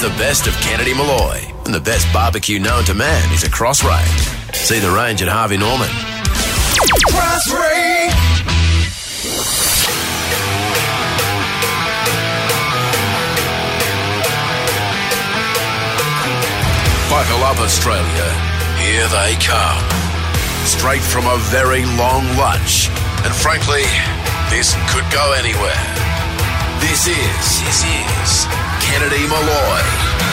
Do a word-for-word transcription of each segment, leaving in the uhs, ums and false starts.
the best of Kennedy Malloy, and the best barbecue known to man is a Cross Range. See the range at Harvey Norman. Cross Range! Buckle up, Australia. Here they come. Straight from a very long lunch. And frankly, this could go anywhere. This is, this is Kennedy Malloy.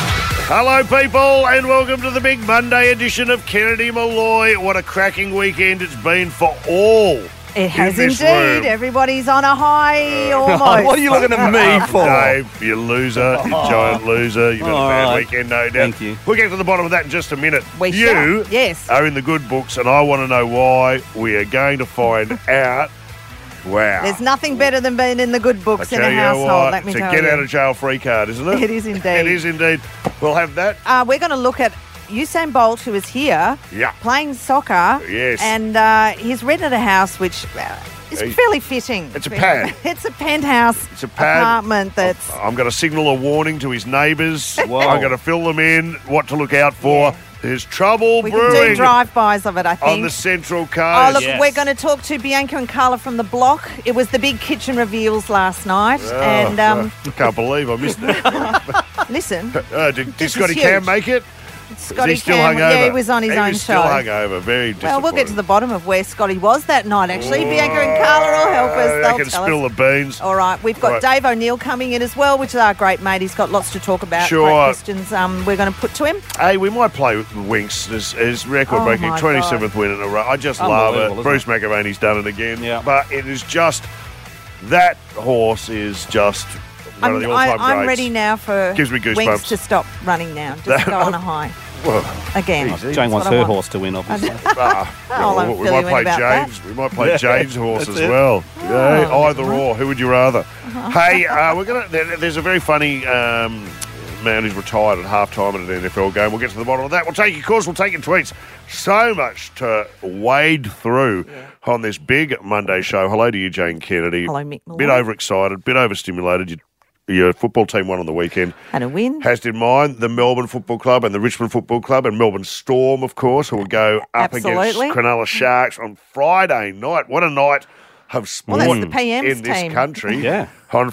Hello, people, and welcome to the big Monday edition of Kennedy Malloy. What a cracking weekend it's been for all. It has in this indeed. room. Everybody's on a high almost. What are you looking at me for? Dave, you loser, you giant loser. You've had a All bad right. weekend, no doubt. Thank you. We'll get to the bottom of that in just a minute. We you shall. Yes. are in the good books, and I want to know why. We are going to find out. Wow. There's nothing better than being in the good I books in tell a you household, what, let me it's a tell get you. out of jail free card, isn't it? It is indeed. It is indeed. We'll have that. Uh, we're going to look at Usain Bolt, who is here Yeah. playing soccer. Yes. And uh, he's rented a house which uh, is Hey. fairly fitting. It's a pad. It's a penthouse It's a pad. apartment that's... I'm going to signal a warning to his neighbours. Whoa. I'm going to fill them in what to look out for. Yeah. There's trouble We can brewing do drive-bys of it, I think. on the Central Oh, Coast. look, Yes. we're going to talk to Bianca and Carla from The Block. It was the big kitchen reveals last night. Oh, and um, I can't believe I missed it. listen, Uh, did did This is Scotty huge. Cam make it? Scotty Is he still Cam, hungover? yeah, he was on his he own was show. still hungover. Very disappointed. Well, we'll get to the bottom of where Scotty was that night, actually. Bianca and Carla will help us. They They'll can tell spill us. the beans. All right, we've got Right. Dave O'Neill coming in as well, which is our great mate. He's got lots to talk about. Sure. Great questions um, we're going to put to him. Hey, we might play with the Winks. His, his record-breaking Oh, my twenty-seventh win in a row. I just love it. Unbelievable, Bruce McAvaney's done it again. Yeah. But it is just, that horse is just one I'm, of the I, all-time I'm greats. ready now for Gives me Winks goosebumps. to stop running now. Just go on a high Well, again. Easy. Jane wants what I her want. horse to win, obviously. ah, I'll well, we fill might you in play about that. James. We might play Yeah, James' horse that's as it. well. Yeah, Oh. either or. Who would you rather? Hey, uh, we're gonna. There, there's a very funny um, man who's retired at half time at an N F L game. We'll get to the bottom of that. We'll take your calls. We'll take your tweets. So much to wade through on this big Monday show. Hello to you, Jane Kennedy. Hello, Mick Malloy. Bit overexcited, bit overstimulated. You, your football team won on the weekend. And a win. Has in mind the Melbourne Football Club and the Richmond Football Club and Melbourne Storm, of course, who will go up Absolutely. against Cronulla Sharks on Friday night. What a night of sport Well, that's the P M's in this team. country. Yeah. On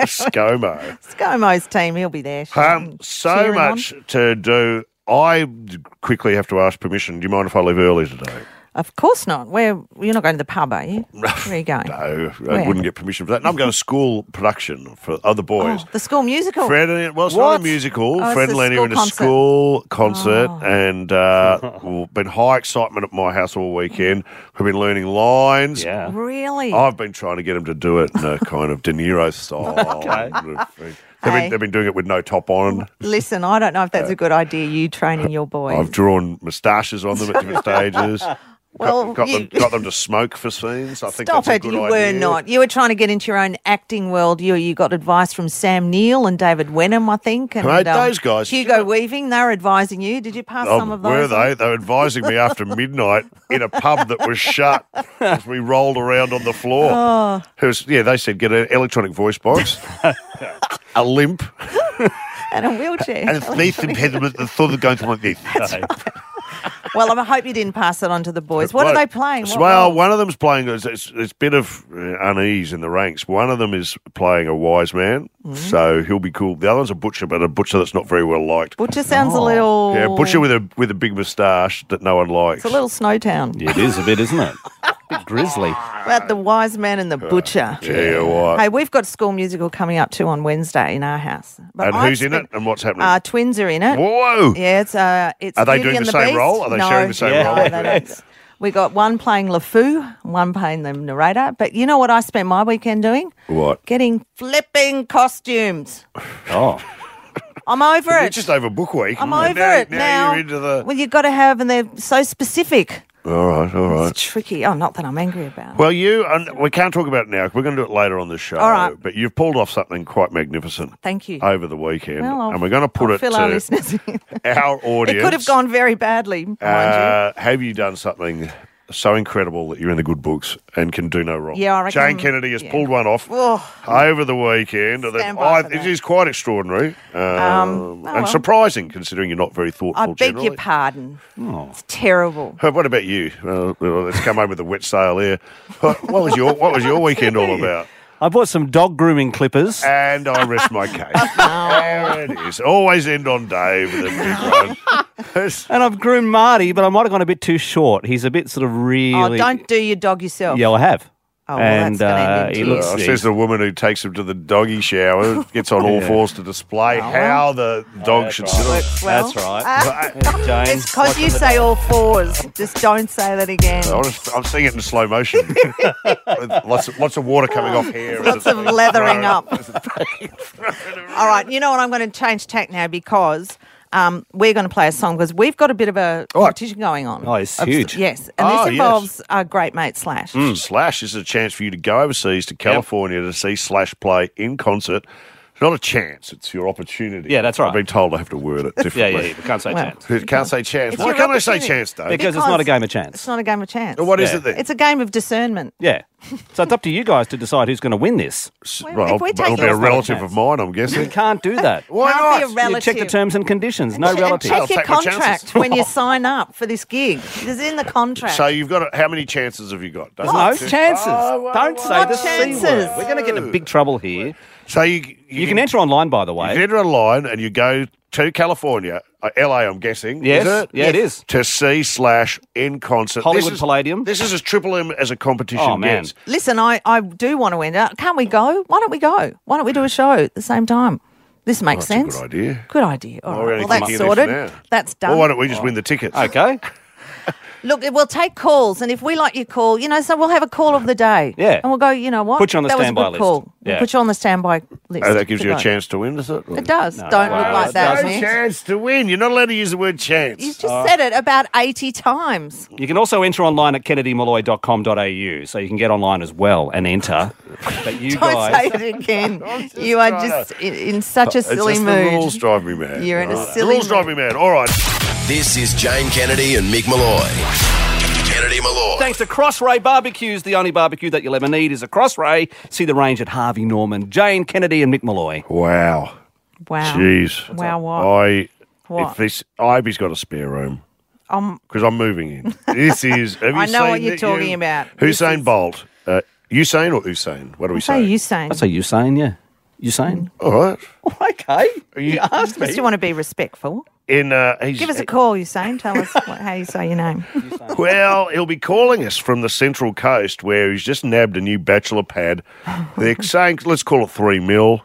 ScoMo. ScoMo's team, he'll be there. Um, so cheering on. much to do. I quickly have to ask permission. Do you mind if I leave early today? Of course not. Where you're not going to the pub, are you? Where are you going? No, I Where? wouldn't get permission for that. And I'm going to school production for other boys. Oh, the school musical. Fred and well, it's not What? a musical. Oh, it's Fred a and Lenny are in a school concert. school concert, Oh. and uh, well, been high excitement at my house all weekend. We've been learning lines. Yeah. Really? I've been trying to get them to do it in a kind of De Niro style. They've, Hey. been, they've been doing it with no top on. Listen, I don't know if that's a good idea, you training your boys. I've drawn moustaches on them at different stages. Well, got, got, you- them, got them to smoke for scenes. I think Stop that's a it, good you idea. were not. You were trying to get into your own acting world. You you got advice from Sam Neill and David Wenham, I think. And, um, Mate, those guys- Hugo Weaving, they were advising you. Did you pass Oh, some of were those? they? on? They were advising me after midnight in a pub that was shut as we rolled around on the floor. Oh. It was, yeah, they said get an electronic voice box, a limp, And a wheelchair. and a speech impediment that thought of going to like this. Well, I hope you didn't pass it on to the boys. What are Well, they playing? What Well, roles? one of them's playing, it's, it's, it's a bit of uh, unease in the ranks. One of them is playing a wise man, Mm-hmm. so he'll be cool. The other one's a butcher, but a butcher that's not very well liked. Butcher sounds a little... Yeah, butcher with a with a big moustache that no one likes. It's a little Snowtown. Yeah, it is a bit, isn't it? A bit grisly. About the wise man and the butcher. Yeah, what? Hey, we've got school musical coming up too on Wednesday in our house. But And I've who's in it spent- and what's happening? Uh, twins are in it. Whoa! Yeah, it's uh, it's. Are they Beauty doing and the the same Beast. role? Are they no, sharing the same Yeah. role? No, they don't. We got one playing LeFou, one playing the narrator. But you know what I spent my weekend doing? What? Getting flipping costumes. Oh. I'm over You're it. just over book week. I'm And over now, it now. now. You're into the. Well, you've got to have, and they're so specific. All right, all right. It's tricky. Oh, not that I'm angry about it. Well, you and we can't talk about it now. We're going to do it later on the show. All right. But you've pulled off something quite magnificent Thank you. over the weekend, Well, I'll- and we're going to put I'll it fill to our listeners in. our audience. It could have gone very badly, mind Uh, have you done something so incredible that you're in the good books and can do no wrong. Yeah, I reckon- Jane Kennedy has yeah. pulled one off Oh. over the weekend. Stand That- by I- for it that. is quite extraordinary um, oh and well. surprising, considering you're not very thoughtful. I beg generally. your pardon. Oh. It's terrible. Uh, What about you? Well, well, let's come over with the wet sail here. What, what was your What was your weekend all about? I bought some dog grooming clippers. And I rest my case. There it is. Always end on Dave with a big one. And I've groomed Marty, but I might have gone a bit too short. He's a bit sort of really... Oh, don't do your dog yourself. Yeah, I have. Oh, well, and that's gonna uh, end in he looks... Uh, he's- says the woman who takes him to the doggy shower, gets on all Yeah. fours to display Oh, how the dog should sit on. Works well. That's right. Ah, There's Jane. it's because you say all fours. Just don't say that again. I was- I'm seeing it in slow motion. With lots of lots of water coming off here. as Lots it's of being leathering thrown. up. All right, you know what? I'm going to change tack now because um, we're going to play a song because we've got a bit of a All right. competition going on. Oh, it's Of- huge. Yes, and Oh, this yes. involves our great mate Slash. Mm, Slash is a chance for you to go overseas to California to see Slash play in concert. It's not a chance; it's your opportunity. Yeah, that's right. I've been told I have to word it Yeah, differently. yeah, yeah. We can't say Well, chance. You can't say chance. It's Why your can't I say opportunity. chance, though? Because it's not a game of chance. It's not a game of chance. What is Yeah. it then? It's a game of discernment. Yeah. So it's up to you guys to decide who's going to win this. Well, Well, if we it'll take be a yours- relative chance. of mine, I'm You guessing. can't do that. Why Can't not? be a You relative. check the terms and conditions. No And relative. check I'll your take my chances. contract when you sign up for this gig. It's in the contract. So you've got a, how many chances have you got? There's no Doesn't it? chances. Oh, well, Don't well, say What the C chances? word. We're going to get in big trouble here. So you you, You can enter online, by the You way. can enter online and you go to California, uh, L A, I'm guessing. Yes. Is it? Yeah, it is. To see Slash in concert. Hollywood This is- Palladium. This is as Triple M as a competition Oh, man. gets. Listen, I, I do want to enter. Can't we go? Why don't we go? Why don't we do a show at the same time? This makes Oh, that's sense. a good idea. Good idea. All Well, right. we're only Well, that's thinking of this sorted. now. That's done. Well, why don't we just win the tickets? Okay. Look, we'll take calls, and if we like your call, you know, so we'll have a call of the day. Yeah. And we'll go, you know what? Put you on the that standby was a good list. call. Yeah. We'll put you on the standby list. Oh, that gives to you a go. chance to win, does it? It does. No, Don't wow, look like that's that, No man. chance to win. You're not allowed to use the word chance. You've just said it about eighty times. You can also enter online at kennedy malloy dot com dot a u, so you can get online as well and enter. But you Don't guys... say it again. You are just in, in such a It's silly just mood. The rules drive me mad. You're in a Right. silly The rules drive me mad. All right. This is Jane Kennedy and Mick Malloy. Kennedy Malloy. Thanks to Crossray Barbecues, the only barbecue that you'll ever need is a Crossray. See the range at Harvey Norman, Jane Kennedy and Mick Malloy. Wow. Wow. Jeez. Wow, what? I, What? If this, Ivy's got a spare room. Um, Because I'm moving in. This is. Have you I know what seen you're that talking you- about. This Hussein is- Bolt. Uh, Usain or Usain? What do we say say? Usain. I say Usain, yeah. Usain? All right. Okay. You asked Just you want to be respectful. In uh, he's, Give us a call, Usain. Tell us what, how you say your name. Well, he'll be calling us from the Central Coast where he's just nabbed a new bachelor pad. They're saying, let's call it three mil.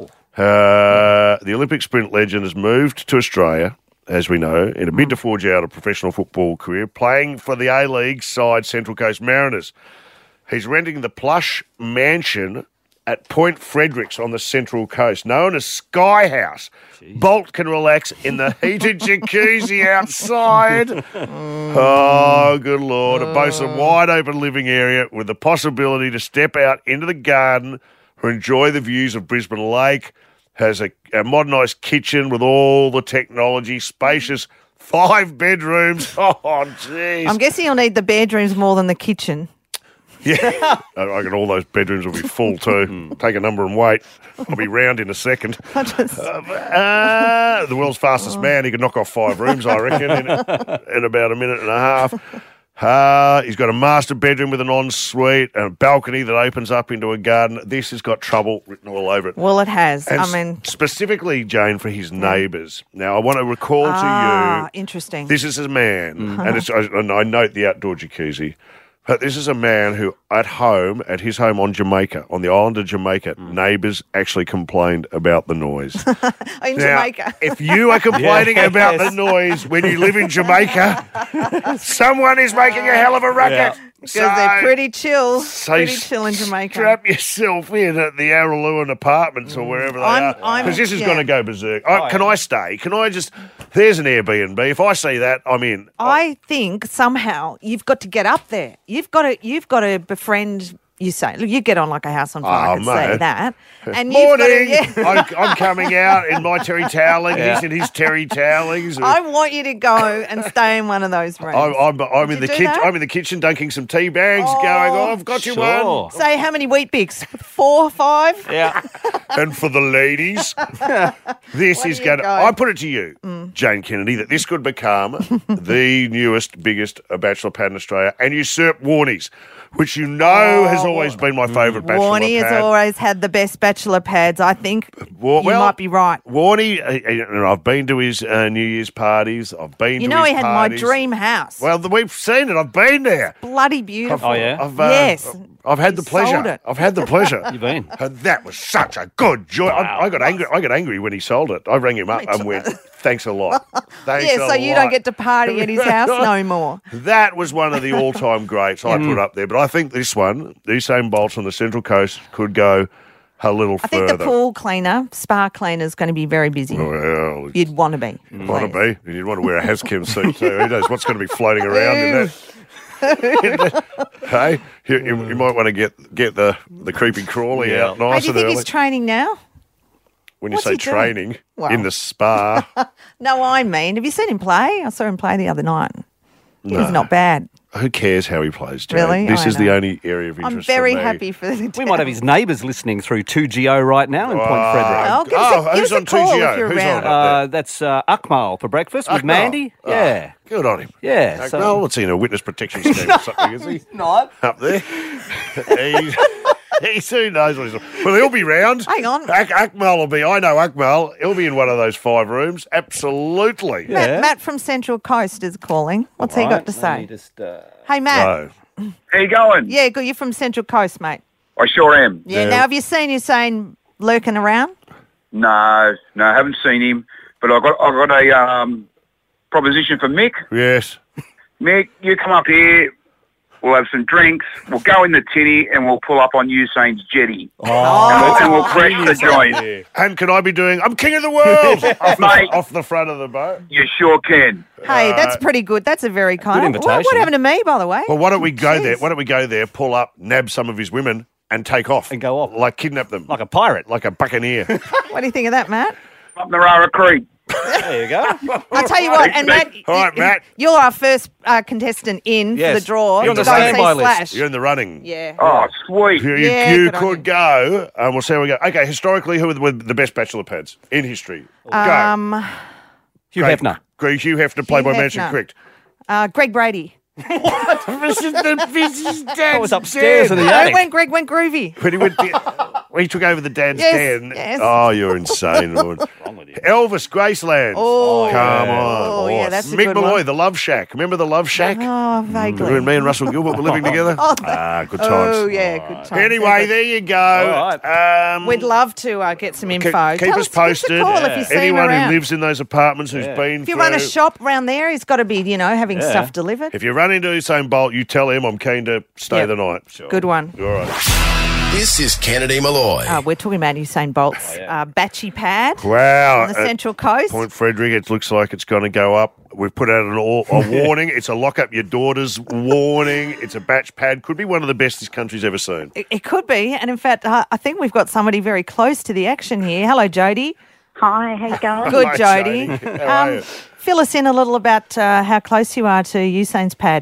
Uh, the Olympic sprint legend has moved to Australia, as we know, in a bid to forge out a professional football career, playing for the A-League side Central Coast Mariners. He's renting the plush mansion at Point Fredericks on the Central Coast, known as Sky House. Bolt can relax in the heated jacuzzi outside. Oh, good Lord. It boasts a wide open living area with the possibility to step out into the garden or enjoy the views of Brisbane Lake. Has a, a modernised kitchen with all the technology, spacious five bedrooms. Oh, jeez. I'm guessing you'll need the bedrooms more than the kitchen. Yeah, I reckon all those bedrooms will be full too. Take a number and wait. I'll be round in a second. I just- Uh, the world's fastest man. He could knock off five rooms, I reckon, in, in about a minute and a half. Uh, he's got a master bedroom with an ensuite and a balcony that opens up into a garden. This has got trouble written all over it. well, it has. And I mean, specifically, Jane, for his neighbours. Now, I want to recall to ah, you, interesting. this is a man, and, it's, and I note the outdoor jacuzzi, but this is a man who, at home, at his home on Jamaica, on the island of Jamaica, neighbours actually complained about the noise. in Now, Jamaica. if you are complaining Yes. about the noise when you live in Jamaica, someone is making a hell of a racket. Because they're pretty chill. So pretty s- chill in Jamaica. Strap yourself in at the Araluen Apartments or wherever they I'm- are. I'm- Because this is yeah. going to go berserk. I, can I stay? Can I just... There's an Airbnb. If I see that, I'm in. I think somehow you've got to get up there. You've got to you've got to befriend Usain. Look, you get on like a house on fire. Oh, I can mate. say that. And you've got Morning! to- yeah. I'm, I'm coming out in my terry toweling. Yeah. He's in his terry towelings. I want you to go and stay in one of those rooms. I'm, I'm, I'm Would in you the do kitchen. that? I'm in the kitchen dunking some tea bags, Oh, going, "Oh, I've got you sure. one." Say how many wheat bix? Four, five? Yeah. And for the ladies, this What is do you going to. go? I put it to you, Jane Kennedy, that this could become the newest, biggest uh, bachelor pad in Australia and usurp Warnie's, which you know has always been my favourite bachelor Warnie pad. has always had the best bachelor pads, I think. Well, you well, might be right. Warnie, uh, and I've been to his uh, New Year's parties. I've been You to know his he had parties. my dream house. Well, the- we've seen it. I've been there. Bloody beautiful. Oh, yeah? I've, uh, Yes. I've had the He pleasure. sold it. I've had the pleasure. You've been. And that was such a good joy. I, I got angry. I got angry when he sold it. I rang him up and went, "Thanks a lot. Thanks Yeah, a so you lot." don't get to party at his house no more. That was one of the all-time greats I put up there. But I think this one, Usain Bolt on the Central Coast, could go a little I think further. the pool cleaner, spa cleaner, is going to be very busy. Well, You'd want to be. want to be. You'd want to wear a Haskim suit too. Who knows what's going to be floating around in that. Hey, you, you, you might want to get get the, the creepy crawly Yeah. out Hey, nice do you and think early. he's training now? When you what's say he doing? training Well. in the spa, No, I mean, have you seen him play? I saw him play the other night. He was not bad. who cares how he plays, Jane? Really? This I is the know. only area of interest I'm very for me. happy for the We might have his neighbours listening through two G O right now in Point Frederick. Oh, give us a- Oh, give who's us a on call two G O? if you're Who's around. on? Uh, that's uh, Akmal for breakfast with Akmal. Mandy. Oh, Yeah. good on him. Yeah, so- Well, what's he in a witness protection scheme or something, is he? Not. Up there. he's, he's, who knows what he's... Well, he'll be round. Hang on. Ak- Akmal will be... I know Akmal. He'll be in one of those five rooms. Absolutely. Yeah. Matt, Matt from Central Coast is calling. What's he got to say? Just, uh, Hey, Matt. No. How you going? Yeah, good. You're from Central Coast, mate. I sure am. Yeah. Yeah. Now, have you seen Usain lurking around? No, no, I haven't seen him, but I got I got a um, proposition for Mick. Yes. Mick, you come up here. We'll have some drinks. We'll go in the tinny and we'll pull up on Usain's jetty. Oh. And we'll, and we'll crash the joint. And can I be doing... I'm king of the world! off, the, Mate. off the front of the boat. You sure can. Hey, that's pretty good. That's a very kind. Good What, what invitation. happened to me, by the way? Well, why don't we go there? Jeez. Why don't we go there, pull up, nab some of his women, and take off And go off. like kidnap them, like a pirate. like a buccaneer. What do you think of that, Matt? Up Narara Creek. There you go. I'll tell you what, and Matt, All right, y- Matt. you're our first uh, contestant in Yes. for the draw. You're on to the go and see standby list. Slash. You're in the running. Yeah. Oh, sweet. You, you, Yeah, you good on could you. go, and we'll see how we go. Okay, historically, who are the, were the best bachelor pads in history? Go. Um, Hugh Great. Hefner. Great, Hugh Hefner, played by Hefner. Mansion Crick. uh, Greg Brady. This is the business That was upstairs in the No, attic. when Greg went groovy. When he, went to, when he took over the dad's Yes, den. yes. Oh, you're insane, Lord. Elvis Graceland. Oh, Come on. Oh, yeah, that's a Mick good Malloy, one. The Love Shack. Remember The Love Shack? Oh, vaguely. When me and Russell Gilbert were living together? Oh, ah, good times. Oh, yeah, good time. Anyway, there you go. All right. Um, We'd love to uh, get some keep, info. keep Tell us give posted. a call if you see him Anyone around. who lives in those apartments who's been If you through. run a shop around there, he's got to be, you know, having Yeah. stuff delivered. If you run into Usain Bolt, you tell him I'm keen to stay Yep. the night. Good one. All right. This is Kennedy Malloy. Uh, we're talking about Usain Bolt's uh, batchy pad Wow. on the At Central Coast. Point Frederick, it looks like it's going to go up. We've put out an all, a warning. It's a lock up your daughters warning. It's a batch pad. Could be one of the best this country's ever seen. It, it could be. And in fact, uh, I think we've got somebody very close to the action here. Hello, Jody. Hi, how you going? Good, Hi, Jody. Jody. How are you? Fill us in a little about uh, how close you are to Usain's pad.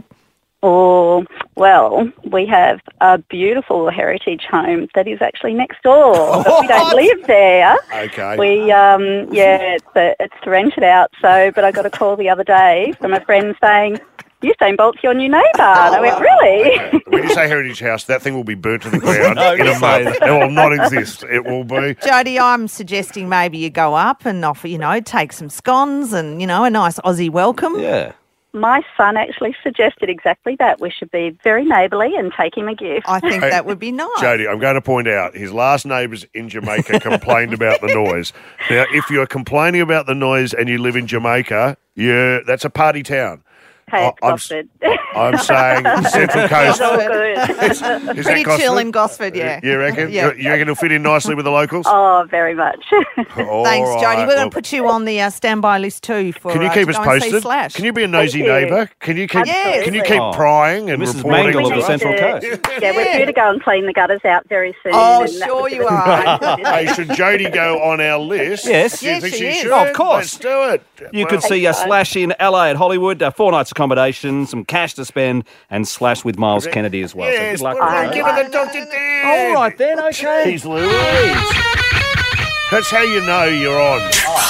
Oh, well, we have a beautiful heritage home that is actually next door. But we don't live there. Okay. We, um, yeah, it's, uh, it's rented out. So, but I got a call the other day from a friend saying, Usain Bolt's your new neighbour. And I went, really? When you say heritage house, that thing will be burnt to the ground No, in a you month. say It will not exist. It will be. Jody, I'm suggesting maybe you go up and offer, you know, take some scones and, you know, a nice Aussie welcome. Yeah. My son actually suggested exactly that. We should be very neighbourly and take him a gift. I think Hey, that would be nice. Jody, I'm going to point out his last neighbours in Jamaica complained about the noise. Now, if you're complaining about the noise and you live in Jamaica, yeah, that's a party town. Hey, it's I- I'm Gosford. I'm saying Central Coast. It's all good. Is that Pretty chill Gosford? in Gosford, yeah. You reckon? Yeah. You, you reckon it'll fit in nicely with the locals? Oh, very much. All Thanks, right, Jody. We're well, going to put you on the uh, standby list too for. Can you uh, keep to us go and see posted? Slash. Can you be a nosy Thank you. neighbour? Can you keep? Yes. Can you keep Oh. prying and Missus reporting? Mangle of We the Central need Coast. to- Yeah, we're due to go and clean the gutters out very soon. Oh, and that sure was a you bit are. of- Hey, should Jody go on our list? Yes. Do you Yes, think she she is. should? Oh, of course. Let's do it. You Well, could see uh, Slash in L A at Hollywood, uh, four nights accommodation, some cash to spend, and Slash with Miles Kennedy as well. Yes, so good luck. put with it on, that. give it the Doctor Dan. All right then, okay. Jeez Louise. That's how you know you're on.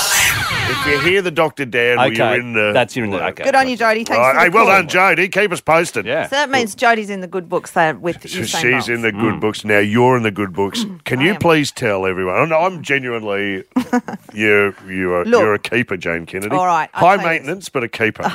If you hear the Doctor Dan, well, Okay, you're in the... that's you're in the okay. Good on you, Jody. Thanks All for right. the Hey, well call. done, Jody. Keep us posted. Yeah. So that means Jody's in the good books there with So Usain she's Bolt. in the good books. Now you're in the good books. Can I you am. please tell everyone? I'm, I'm genuinely, you you are Look. you're a keeper, Jane Kennedy. All right, I'll high tell you maintenance, but a keeper.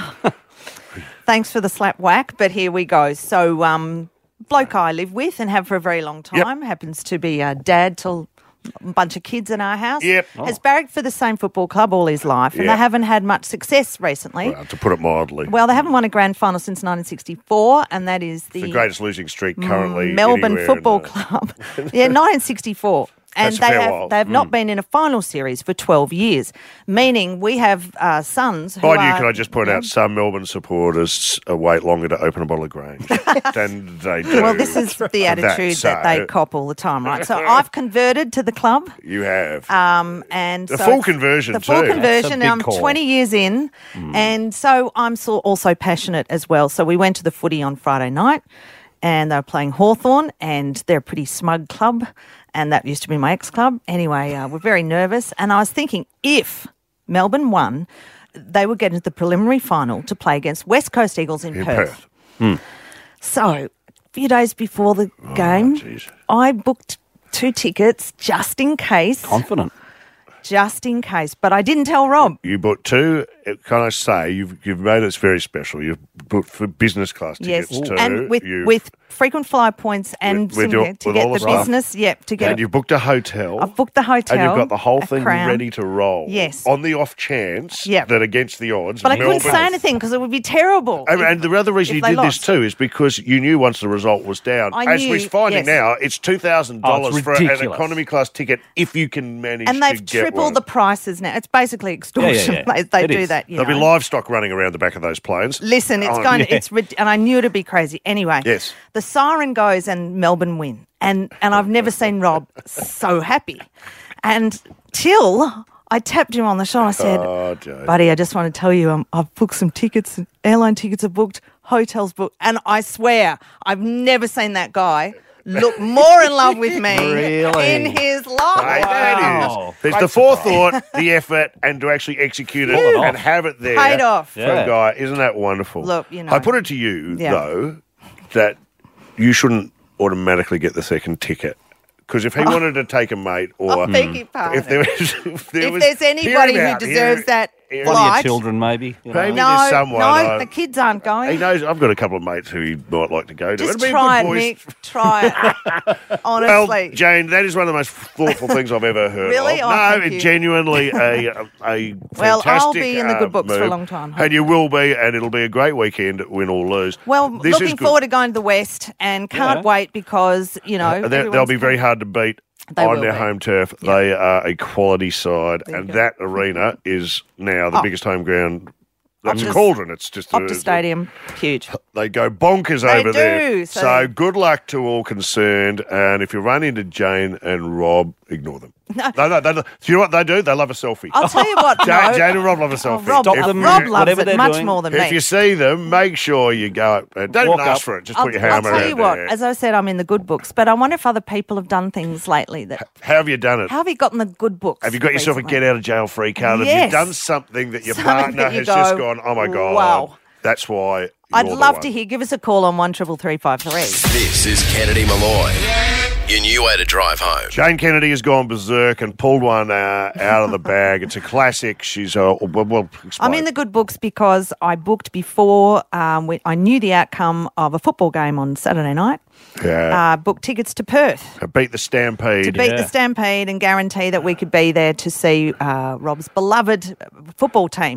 Thanks for the slap whack, but here we go. So, um, bloke I live with and have for a very long Yep. time happens to be a dad to a bunch of kids in our house. Yep. Has barracked for the same football club all his life, and Yeah. they haven't had much success recently. Well, to put it mildly, Well, they haven't won a grand final since nineteen sixty-four, and that is the, the greatest losing streak currently. Melbourne anywhere Football in the- Club. Yeah, nineteen sixty-four. And That's a they fair have while. they have not been in a final series for twelve years, meaning we have uh, sons who Mind you, are- can I just point out some Melbourne supporters uh, wait longer to open a bottle of Grange than they do. Well, this is the attitude that, they so- cop all the time, right? So I've converted to the club, You have. um, and The so full it's- conversion The full too. conversion. That's a I'm big call. twenty years in, and so I'm so also passionate as well. So we went to the footy on Friday night, and they were playing Hawthorn, and they're a pretty smug club, and that used to be my ex-club. Anyway, uh, we're very nervous, and I was thinking if Melbourne won, they would get into the preliminary final to play against West Coast Eagles in, In Perth. Perth. So, a few days before the game, jeez. I booked two tickets just in case. Confident. Just in case. But I didn't tell Rob. You bought two. uh, Can I say you've you've made it very special? You've booked for business class Yes. tickets too. And with, You've- with frequent flyer points and With- with some- your- to with get all the the stuff. business. Yep, to get and you've booked a hotel. I've booked the hotel. And you've got the whole a thing Crown. ready to roll. Yes. On the off chance Yep. that against the odds. But I couldn't Melbourne- say anything because it would be terrible. And, and the other reason if you they did lost. this too is because you knew once the result was down. I As knew, we're finding yes. now, it's two thousand Oh, dollars it's for an ridiculous. economy class ticket if you can manage And to they've get tripled one. the prices now. It's basically extortion. Yeah, yeah, yeah. They, they It do is. that. You There'll know. be livestock running around the back of those planes. Listen, it's Oh, going. yeah. It's rid- and I knew it'd be crazy. Anyway, Yes. the siren goes and Melbourne win, and and I've never seen Rob so happy. And till I tapped him on the shoulder, I said, Oh, Joe. "Buddy, I just want to tell you, um, I've booked some tickets. Airline tickets are booked, hotels booked, and I swear I've never seen that guy look more in love with me Really? in his Hey, life." that Wow. is. There's Great the forethought, the effort, and to actually execute it Pull it and off. have it there. Paid off. For Yeah. a guy. Isn't that wonderful? Look, you know. I put it to you, Yeah. though, that you shouldn't automatically get the second ticket. Because if he wanted to take a mate or... I beg your pardon. If there was... If, there If was, there's anybody hear him who out, deserves hear- that hear- One of your Right. children, maybe. you know. Maybe. No, there's someone no, I- the kids aren't going. He knows I've got a couple of mates who he might like to go to. Just It'd be try it, good, boys. Mick. Try it. Well, Honestly. Jane, that is one of the most thoughtful things I've ever heard Really? of. Oh, no, thank it you. genuinely a, a, a Well, I'll fantastic, be in the good uh, books for a move. long time, And you will be, and it'll be a great weekend, win or lose. Well, This is looking good. forward to going to the West and can't Yeah. wait because, you know, Uh, they're- they'll everyone's be very coming. hard to beat They on will their be. home turf. Yeah. They are a quality side, There you and go. that arena is now the Oh. biggest home ground. That's a Optus- cauldron. It's just a, Optus Stadium, huge. They go bonkers They over do, there. so- So good luck to all concerned. And if you run into Jane and Rob, ignore them. No. No, no, they, do you know what they do? They love a selfie. I'll tell you what, Jane, no. Jane and Rob love a Oh, selfie. Rob, Stop if, them, Rob loves whatever it they're much doing. more than if me. you see them, make sure you go up. Uh, don't Walk even ask up. for it. Just I'll, put your I'll hammer tell out you what, there. as I said, I'm in the good books, but I wonder if other people have done things lately that. How have you done it? How have you gotten the good books? Have you got yourself recently? a get out of jail free card? Have Yes. you done something that your Something partner that you has just go, gone, oh my God, wow. that's why. I'd you're the love one." to hear. Give us a call on one triple three five three. This is Kennedy Malloy. Your new way to drive home. Jane Kennedy has gone berserk and pulled one uh, out of the bag. It's a classic. She's uh, well, well explain. I'm in the good books because I booked before um, when I knew the outcome of a football game on Saturday night. yeah. Uh, booked tickets to Perth beat the Stampede. to beat Yeah. the Stampede and guarantee that we could be there to see uh, Rob's beloved football team.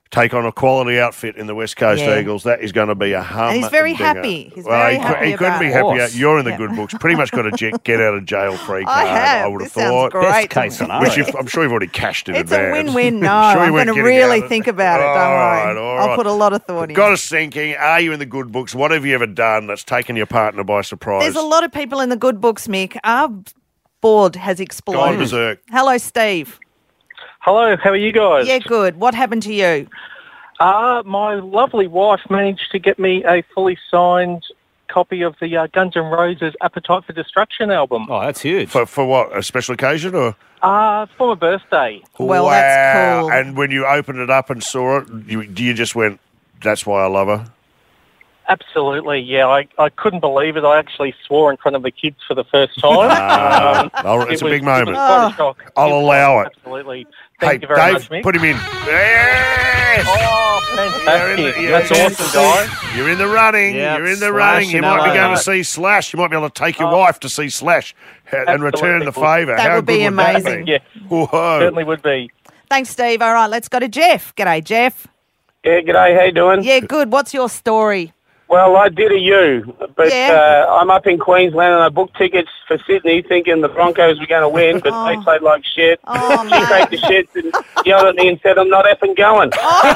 take on a quality outfit in the West Coast Yeah. Eagles. That is going to be a hum. And he's very happy. He's well, very he, cou- happy he couldn't about be it. happier. Course. You're in the Yeah. good books. Pretty much got a jet, get out of jail free card. I have. would have This sounds thought. great. Best case scenario. Which you've, I'm sure you've already cashed in It's a advance. win-win. No, I'm, sure you I'm weren't going to getting really out of- think about it. Don't All worry. right, all I'll right. put a lot of thought in. Got us thinking, are you in the good books? What have you ever done that's taken your partner by surprise? There's a lot of people in the good books, Mick. Our board has Gone exploded. berserk. Hello, Steve. Hello, how are you guys? Yeah, good. What happened to you? Uh, my lovely wife managed to get me a fully signed copy of the uh, Guns N' Roses Appetite for Destruction album Oh, that's huge. For, for what? A special occasion or? uh, for my birthday. Well, wow. that's cool. And when you opened it up and saw it, you, you just went, that's why I love her? Absolutely, yeah. I, I couldn't believe it. I actually swore in front of the kids for the first time. Ah, Um, oh, it's it a was- big It moment. was quite a shock. I'll was, allow it. Absolutely. Thank Hey, you very Dave, much, Mick. put him in. Yes! Oh, You're in fantastic. the- you're That's in- awesome, guys. You're in the running. Yep, You're in the Slash running. You in might be L A. going to see Slash. You might be able to take your Oh. wife to see Slash and and return the Absolutely. favour. That How would good be would that amazing. be? Yeah, Whoa. certainly would be. Thanks, Steve. All right, let's go to Jeff. G'day, Jeff. Yeah, g'day, how you doing? Yeah, good. What's your story? Well, I did a U, but Yeah. uh, I'm up in Queensland and I booked tickets for Sydney thinking the Broncos were going to win, but they Oh. played like shit. Oh, She man. cracked the shit and yelled at me and said, I'm not effing going.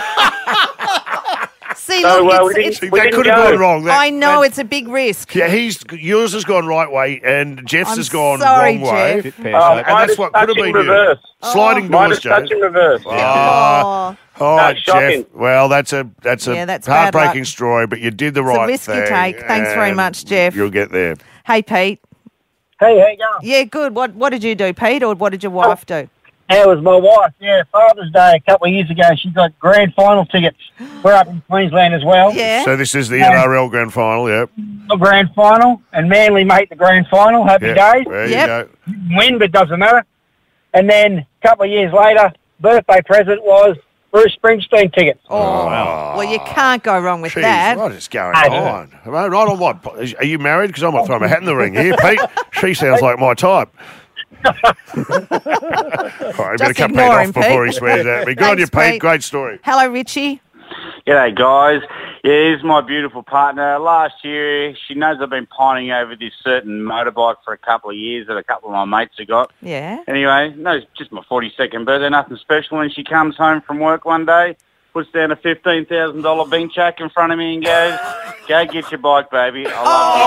See, So, look, uh, it's, we didn't- it's, See, we that didn't could have go. gone wrong. That- I know that- it's a big risk. Yeah, he's yours has gone right way, and Jeff's I'm has gone sorry, wrong way. Jeff. Pear Oh, shape. And mine that's is what could have touch in been you. reverse. Sliding Mine doors, is touch Jeff. in reverse. Ah. Oh, All right, Jeff. shocking. Well, that's a that's a Yeah, that's bad heartbreaking luck. story, but you did the It's a right risk you thing. take. Thanks very and much, Jeff. You'll get there. hey, Pete. Hey, how you going? Yeah, good. What What did you do, Pete, or what did your wife do? It was my wife, yeah, Father's Day a couple of years ago. She got grand final tickets. We're up in Queensland as well. Yeah. So this is the N R L grand final. Yep. The grand final, and Manly made the grand final. Happy Yep. days. There Yep. you go. Win, but doesn't matter. And then a couple of years later, birthday present was Bruce Springsteen tickets. Oh, well, you can't go wrong with Jeez, that. what is going I know. on? Right right on what? Are you married? Because I might throw my hat in the ring here, Pete. She sounds like my type. All right, I'm going to Just cut Pete ignore off him, before Pete. he swears at me. Good on you, Thanks, Pete. Pete. Great story. Hello, Richie. G'day, guys. Yeah, here's my beautiful partner. Last year, she knows I've been pining over this certain motorbike for a couple of years that a couple of my mates have got. Yeah. Anyway, no, it's just my forty-second birthday, nothing special. And she comes home from work one day, puts down a fifteen thousand dollars bean check in front of me and goes, go get your bike, baby. I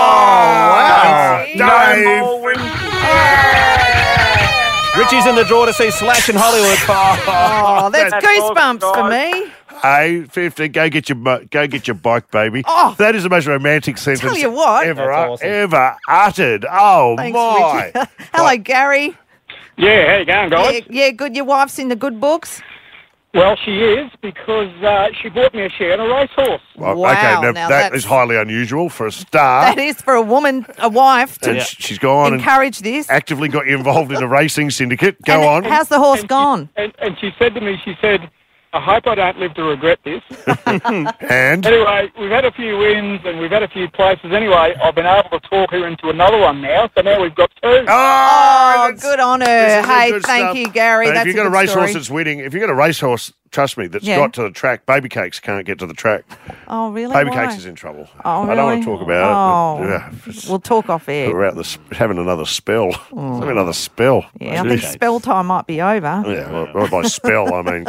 love you. Oh, wow. Dave. No more wins. Richie's in the draw to see Slash in Hollywood. Oh, that's, That's goosebumps awesome, for guys. me. Hey, fifty, go get your mo- go get your bike, baby. Oh. That is the most romantic sentence Tell you what. ever That's awesome. ever uttered. Oh Thanks, my! Richie. Hello, Gary. Yeah, how you going, guys? Yeah, yeah, good. Your wife's in the good books. Well, she is, because uh, she bought me a share on a racehorse. Well, Wow, okay, now, now that that's- is highly unusual for a star. That is for a woman, a wife, to and sh- she's gone and encourage this. actively got you involved in a racing syndicate. Go And on. How's the horse And she- gone? And, and she said to me, she said, I hope I don't live to regret this. And Anyway, we've had a few wins and we've had a few places. Anyway, I've been able to talk her into another one now, so now we've got two. oh, Oh, that's- good on her. this is Hey, good thank stuff. you, Gary. And That's if you've got a a, good racehorse story. that's winning, if you've got a racehorse, trust me, that's Yeah. got to the track, Baby Cakes can't get to the track. Oh, really? Baby Why? Cakes is in trouble. Oh, I don't want really? to talk about Oh. it. But, yeah, We'll talk off air. we're out this, having another spell. Having another spell. Yeah, I think Jeez. spell time might be over. Yeah, well, well, by spell, I mean.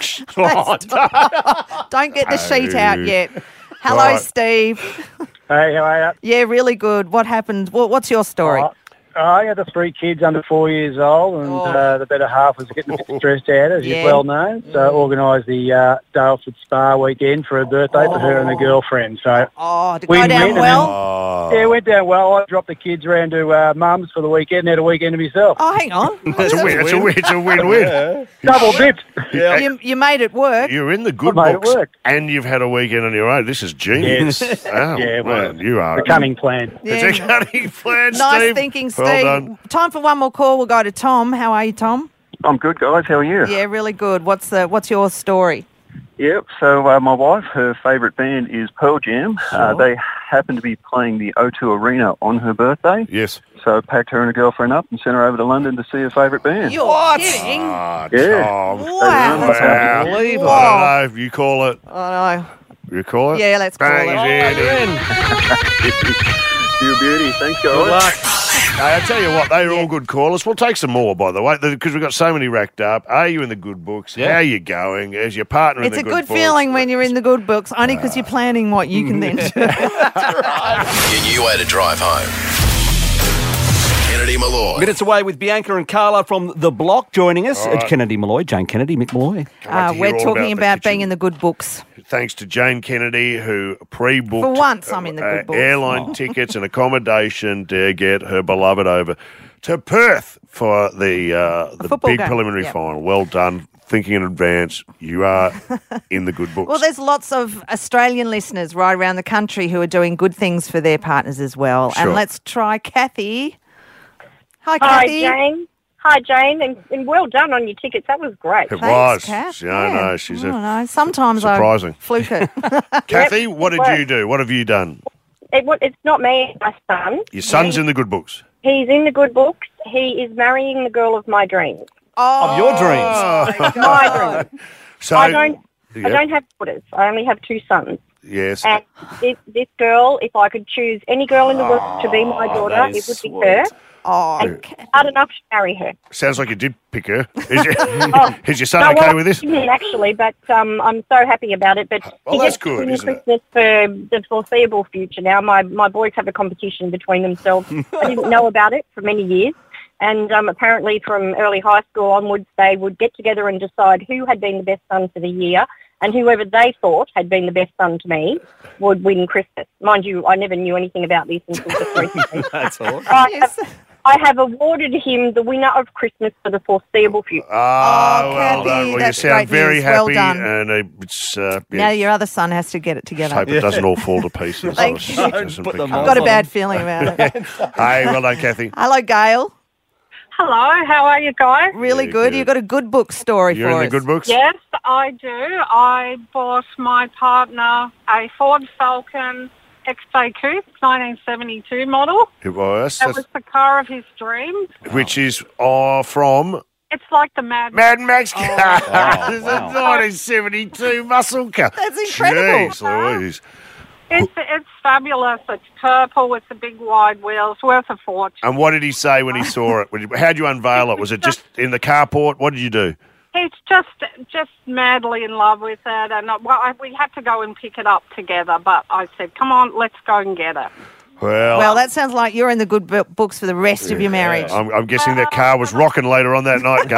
Don't get the sheet out Oh. yet. Hello, Right. Steve. Hey, how are you? Yeah, really good. What happened? What, what's your story? Oh, I had the three kids under four years old, and Oh. uh, the better half was getting a bit stressed out, as Yeah. you've well known. So I organised the uh, Daleford Spa weekend for her birthday for her and the girlfriend. So Oh, to Win, go down win, and well? Oh. yeah, it went down well. I dropped the kids around to uh, Mum's for the weekend, had a weekend to myself. Oh, hang on. It's a win. It's a win. It's a win-win. Double dipped. You, you made it work. You're in the good I made it books, work. and you've had a weekend on your own. This is genius. Yes. Oh, Yeah, well, man, you are. The cunning plan. It's Yeah. a cunning plan, Nice Steve. thinking, Steve. Well done. Time for one more call. We'll go to Tom. How are you, Tom? I'm good, guys. How are you? Yeah, really good. What's the What's your story? Yep. So uh, my wife, her favourite band is Pearl Jam. Uh, they happened to be playing the O two Arena on her birthday. Yes. So I packed her and a girlfriend up and sent her over to London to see her favourite band. You're What? kidding. Ah, Yeah. Tom. Wow. Wow. Unbelievable. I don't know if you call it. I know. You call it? Yeah, let's call Bang, it. he's in. You're a beauty. Thanks, guys. Good luck. Hey, I tell you what, they're all good callers. We'll take some more, by the way, because we've got so many racked up. Are you in the good books? Yeah. How are you going? Is your partner It's in a the good, good books? feeling when you're in the good books, only because you're planning what you can then do. Your new way to drive home. Kennedy Malloy. Minutes away with Bianca and Carla from The Block joining us. All right. Kennedy Malloy, Jane Kennedy, Mick Malloy. Can't wait Uh, to hear we're all talking the about being kitchen. in the good books. Thanks to Jane Kennedy, who pre-booked For once, I'm in the good uh, books. airline tickets and accommodation to get her beloved over to Perth for the uh, the football big game. preliminary Yep. final. Well done. Thinking in advance, you are in the good books. Well, there's lots of Australian listeners right around the country who are doing good things for their partners as well. Sure. And let's try Kathy. Hi, Hi, Kathy. Jane. Hi, Jane, and, and well done on your tickets. That was great. It Thanks, was. Kath. Yeah, I Yeah. know. She's I a don't know. Sometimes surprising. I fluke it. Kathy, Yep, what did it you do? What have you done? It, wa- it's not me, it's my son. Your son's in the good books. He's in the good books. He is marrying the girl of my dreams. Oh, Of your dreams. My dreams. So I don't. I Yep. don't have daughters. I only have two sons. Yes. And this, this girl, if I could choose any girl in the world to be my daughter, that it is would be sweet. her. Oh, And hard enough to marry her. Sounds like you did pick her. Is, your- Oh, is your son no, okay well, with this? I didn't actually, but um, I'm so happy about it. But Well, he that's gets good, to isn't it? Christmas for the foreseeable future now. My my boys have a competition between themselves. I didn't know about it for many years. And um, apparently from early high school onwards, they would get together and decide who had been the best son for the year. And whoever they thought had been the best son to me would win Christmas. Mind you, I never knew anything about this until just recently. That's all. I yes. have, I have awarded him the winner of Christmas for the foreseeable future. Ah, Oh, well Kathy, done. Well, you that's sound great very news. Well happy, done. and uh, it's uh, yeah, Now your other son has to get it just together. hope it doesn't all fall to pieces. Thank It's- you. it's Don't put big them colour. I've got a bad feeling about it. Hey, well done, Kathy. Hello, Gail. Hello, how are you guys? Really Very good. good. You've got a good book story You're for in the us. good books? Yes, I do. I bought my partner a Ford Falcon X J Coupe, nineteen seventy-two model. It was. That That's- was the car of his dreams. which is uh, from It's like the Mad Mad Max. Oh, wow, It's wow. a nineteen seventy-two muscle car. That's incredible. Jeez Louise. It's, it's fabulous. It's purple with the big wide wheels, worth a fortune. And what did he say when he saw it? How'd you unveil it? Was it just in the carport? What did you do? He's just just madly in love with it, and uh, well, I, we had to go and pick it up together. But I said, "Come on, let's go and get it." Well, Well, that sounds like you're in the good bu- books for the rest of your marriage. I'm, I'm guessing that car was rocking later on that night,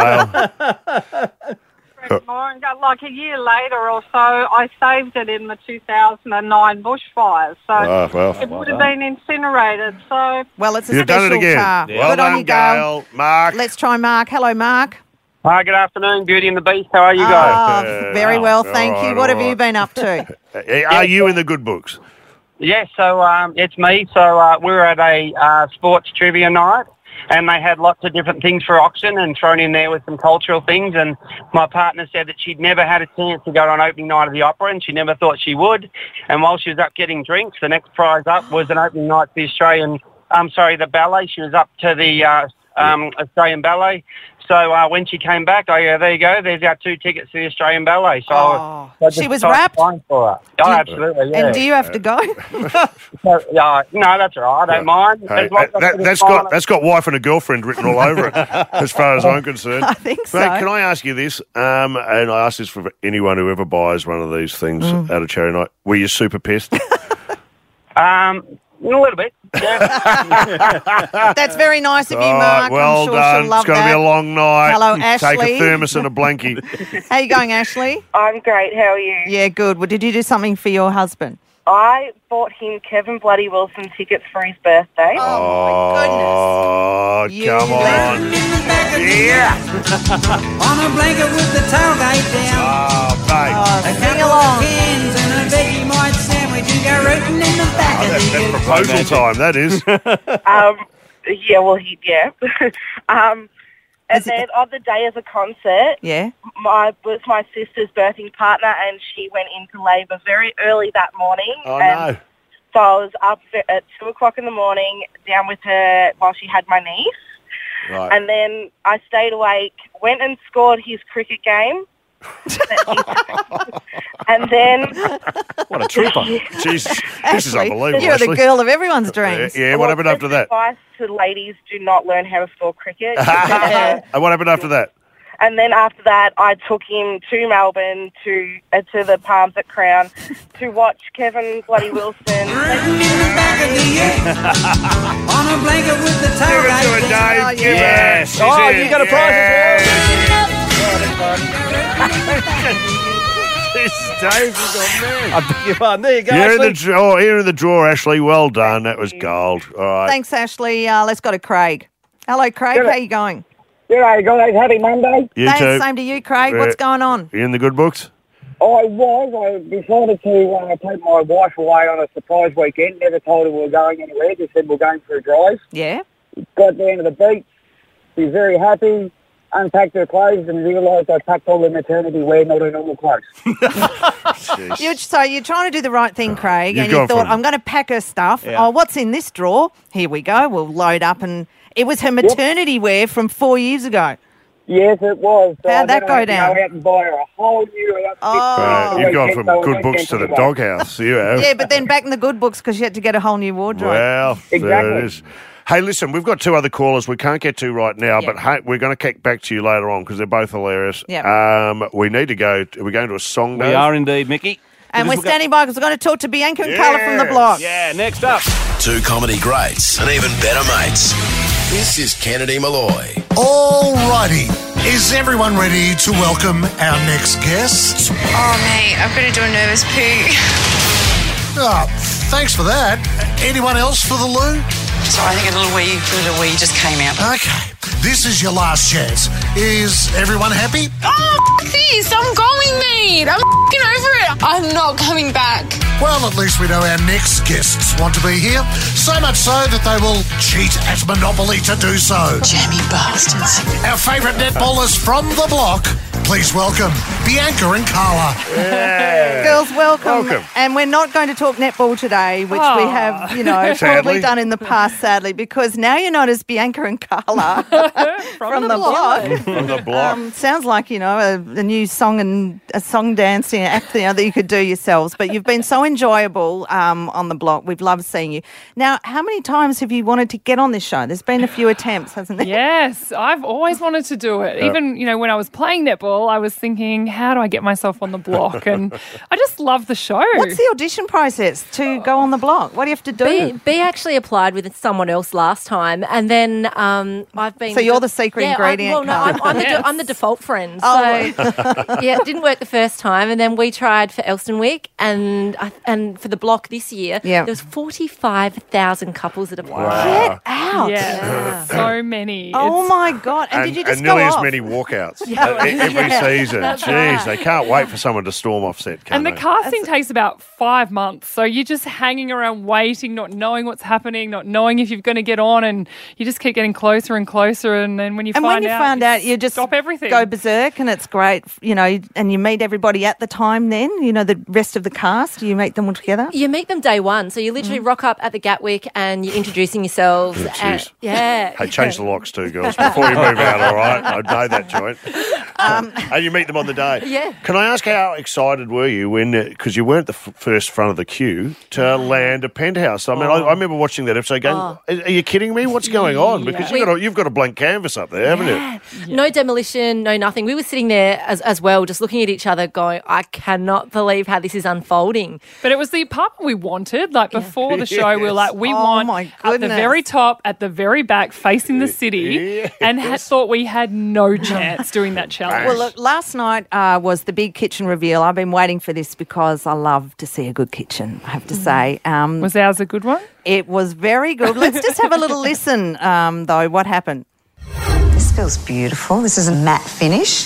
Gail. More, and got like a year later or so, I saved it in the two thousand nine bushfires. So Oh, well. it would have been incinerated. So Well, it's a You've special done it again. car. Well Good on done, you, Gail. Gail. Mark. Let's try Mark. Hello, Mark. Hi, good afternoon, Beauty and the Beast. How are you guys? Oh, very well, thank All you. right, What all have you right. been up to? Uh, Are you in the good books? Yes, so um, it's me. So uh, we were at a uh, sports trivia night, and they had lots of different things for auction and thrown in there with some cultural things. And my partner said that she'd never had a chance to go to an opening night of the opera, and she never thought she would. And while she was up getting drinks, the next prize up was an opening night to the Australian, I'm sorry, the ballet. She was up to the uh, um, Australian Ballet. So uh, when she came back, I go, there you go, there's our two tickets to the Australian Ballet. So Oh, I just she was started wrapped? applying for her. Oh, Do you- absolutely, yeah. And do you have to go? So, yeah, no, that's all right. I don't mind. Hey, As long as that, I that, can that's find got it. that's got wife and a girlfriend written all over it, as far as I'm concerned. I think so. Mate, can I ask you this? Um, and I ask this for anyone who ever buys one of these things Mm. at a charity night. Were you super pissed? Um, a little bit. Yeah. That's very nice of you, All right, Mark. well I'm sure done. she'll love It's going to that. be a long night. Hello, Take Ashley. a thermos and a blankie. How you going, Ashley? I'm great. How are you? Yeah, good. Well, did you do something for your husband? I bought him Kevin Bloody Wilson tickets for his birthday. Oh, Oh, You come on. legend. Yeah. On a blanket with the tailgate down. Oh, mate. Oh, A sing couple along. of cans and a Vegemite sandwich. You go rooting in the back Oh, of that's, the that's proposal time, that is. Um, yeah, well, he, yeah. um, and Is it- then on the day of the concert, Yeah. my was my sister's birthing partner, and she went into labour very early that morning. Oh, and no. So I was up at two o'clock in the morning, down with her while she had my niece. Right. And then I stayed awake, went and scored his cricket game. And then... What a trooper. Jesus, this is Ashley, unbelievable, you're Ashley. the girl of everyone's dreams. Yeah, yeah, what happened after that? Advice to ladies, do not learn how to score cricket. And what happened after that? And then after that, I took him to Melbourne, to uh, to the Palms at Crown, to watch Kevin Bloody Wilson. On a blanket with the towel. Give it to her, Dave. Oh, Give it. Yes. She's Oh, in. you got a prize This Dave, you got me. I beg your pardon. There you go, You're in the Ashley. draw. You're in the draw, Ashley. Well done. That was gold. All right. Thanks, Ashley. Uh, let's go to Craig. Hello, Craig. How you going? G'day, guys. Happy Monday. You Thanks, too. same to you, Craig. Yeah. What's going on? You in the good books? I was. I decided to uh, take my wife away on a surprise weekend. Never told her we were going anywhere. Just said we're going for a drive. Yeah. Got down to the beach. She was very happy. Unpacked her clothes and realised I packed all the maternity wear, not her normal clothes. You're, so you're trying to do the right thing, Craig, You've and you gone thought, from- I'm going to pack her stuff. Yeah. Oh, what's in this drawer? Here we go. We'll load up. And it was her maternity wear from four years ago. Yes, it was. So How'd that then go I had to down? Go out and buy her a whole new outfit. Oh. Right, you've gone from Weekend, so good books to the weekend doghouse. You have. Yeah, but then back in the good books because you had to get a whole new wardrobe. Well, there Exactly. it is. Hey, listen, we've got two other callers we can't get to right now, but hey, we're going to kick back to you later on because they're both hilarious. Yep. Um, we need to go. We're going to a song. We Dave? are indeed, Mickey. And Because we're we've got- standing by because we're going to talk to Bianca and Carla from the block. Yeah, next up. Two comedy greats and even better mates. This is Kennedy Malloy. Alrighty. Is everyone ready to welcome our next guest? Oh, mate, I've got to do a nervous poo. Ah, thanks for that. Anyone else for the loo? Sorry, I think a little wee, a little wee just came out. Okay. This is your last chance. Is everyone happy? Oh, f- this! I'm going, mate! I'm f***ing over it! I'm not coming back. Well, at least we know our next guests want to be here. So much so that they will cheat at Monopoly to do so. Jammy bastards. Our favourite netballers from the block. Please welcome Bianca and Carla. Yeah. Girls, welcome. Welcome. And we're not going to talk netball today, which we have, you know, probably Sadly. done in the past, sadly, because now you're known as Bianca and Carla from, the, block. From the block. Um, sounds like, you know, a, a new song and a song dancing act, you know, that you could do yourselves. But you've been so enjoyable um, on the block. We've loved seeing you. Now, how many times have you wanted to get on this show? There's been a few attempts, hasn't there? Yes, I've always wanted to do it. Yeah. Even, you know, when I was playing netball, I was thinking, how do I get myself on the block? And I just love the show. What's the audition process to go on the block? What do you have to do? B, B actually applied with someone else last time, and then um, I've been. So you're the secret yeah, ingredient, I, well, no, I'm, Carla. I'm, the, Yes. I'm the default friend. So Oh. yeah, it didn't work the first time, and then we tried for Elston Week, and I- and for the block this year, Yeah. there was forty-five thousand couples that applied. Wow. Get out. Yeah, so many. Oh It's- my God. And, And, did you just and nearly go as off? many walkouts Yeah. uh, e- every Yeah, season. that's Jeez, right. they can't wait for someone to storm off set. Can And the they? casting takes about five months. So you're just hanging around waiting, not knowing what's happening, not knowing if you're going to get on, and you just keep getting closer and closer. And then when you And find when you out, find out, you just stop everything. go berserk, and it's great, you know, and you meet everybody at the time then, you know, the rest of the cast, you meet them all together? You meet them day one, so you literally rock up at the Gatwick and you're introducing yourselves. Oh, and, jeez. yeah. Hey, change the locks too, girls, before you move out, all right? I know that joint. Um, And you meet them on the day. Yeah. Can I ask how excited were you when, because you weren't the f- first front of the queue to land a penthouse? I mean, I, I remember watching that episode going, Oh. are you kidding me? What's going on? Because Yeah. you've, got a, you've got a blank canvas up there, haven't you? No demolition, no nothing. We were sitting there as, as well, just looking at each other going, I cannot believe how this is unfolding. But it was the apartment we wanted. Like before the show, we were like, we Oh, want my at the goodness. very top, at the very back, facing the city, and had thought we had no chance doing that challenge. Well, look, last night uh, was the big kitchen reveal. I've been waiting for this because I love to see a good kitchen, I have to say. Um, was ours a good one? It was very good. Let's just have a little listen, um, though. What happened? This feels beautiful. This is a matte finish.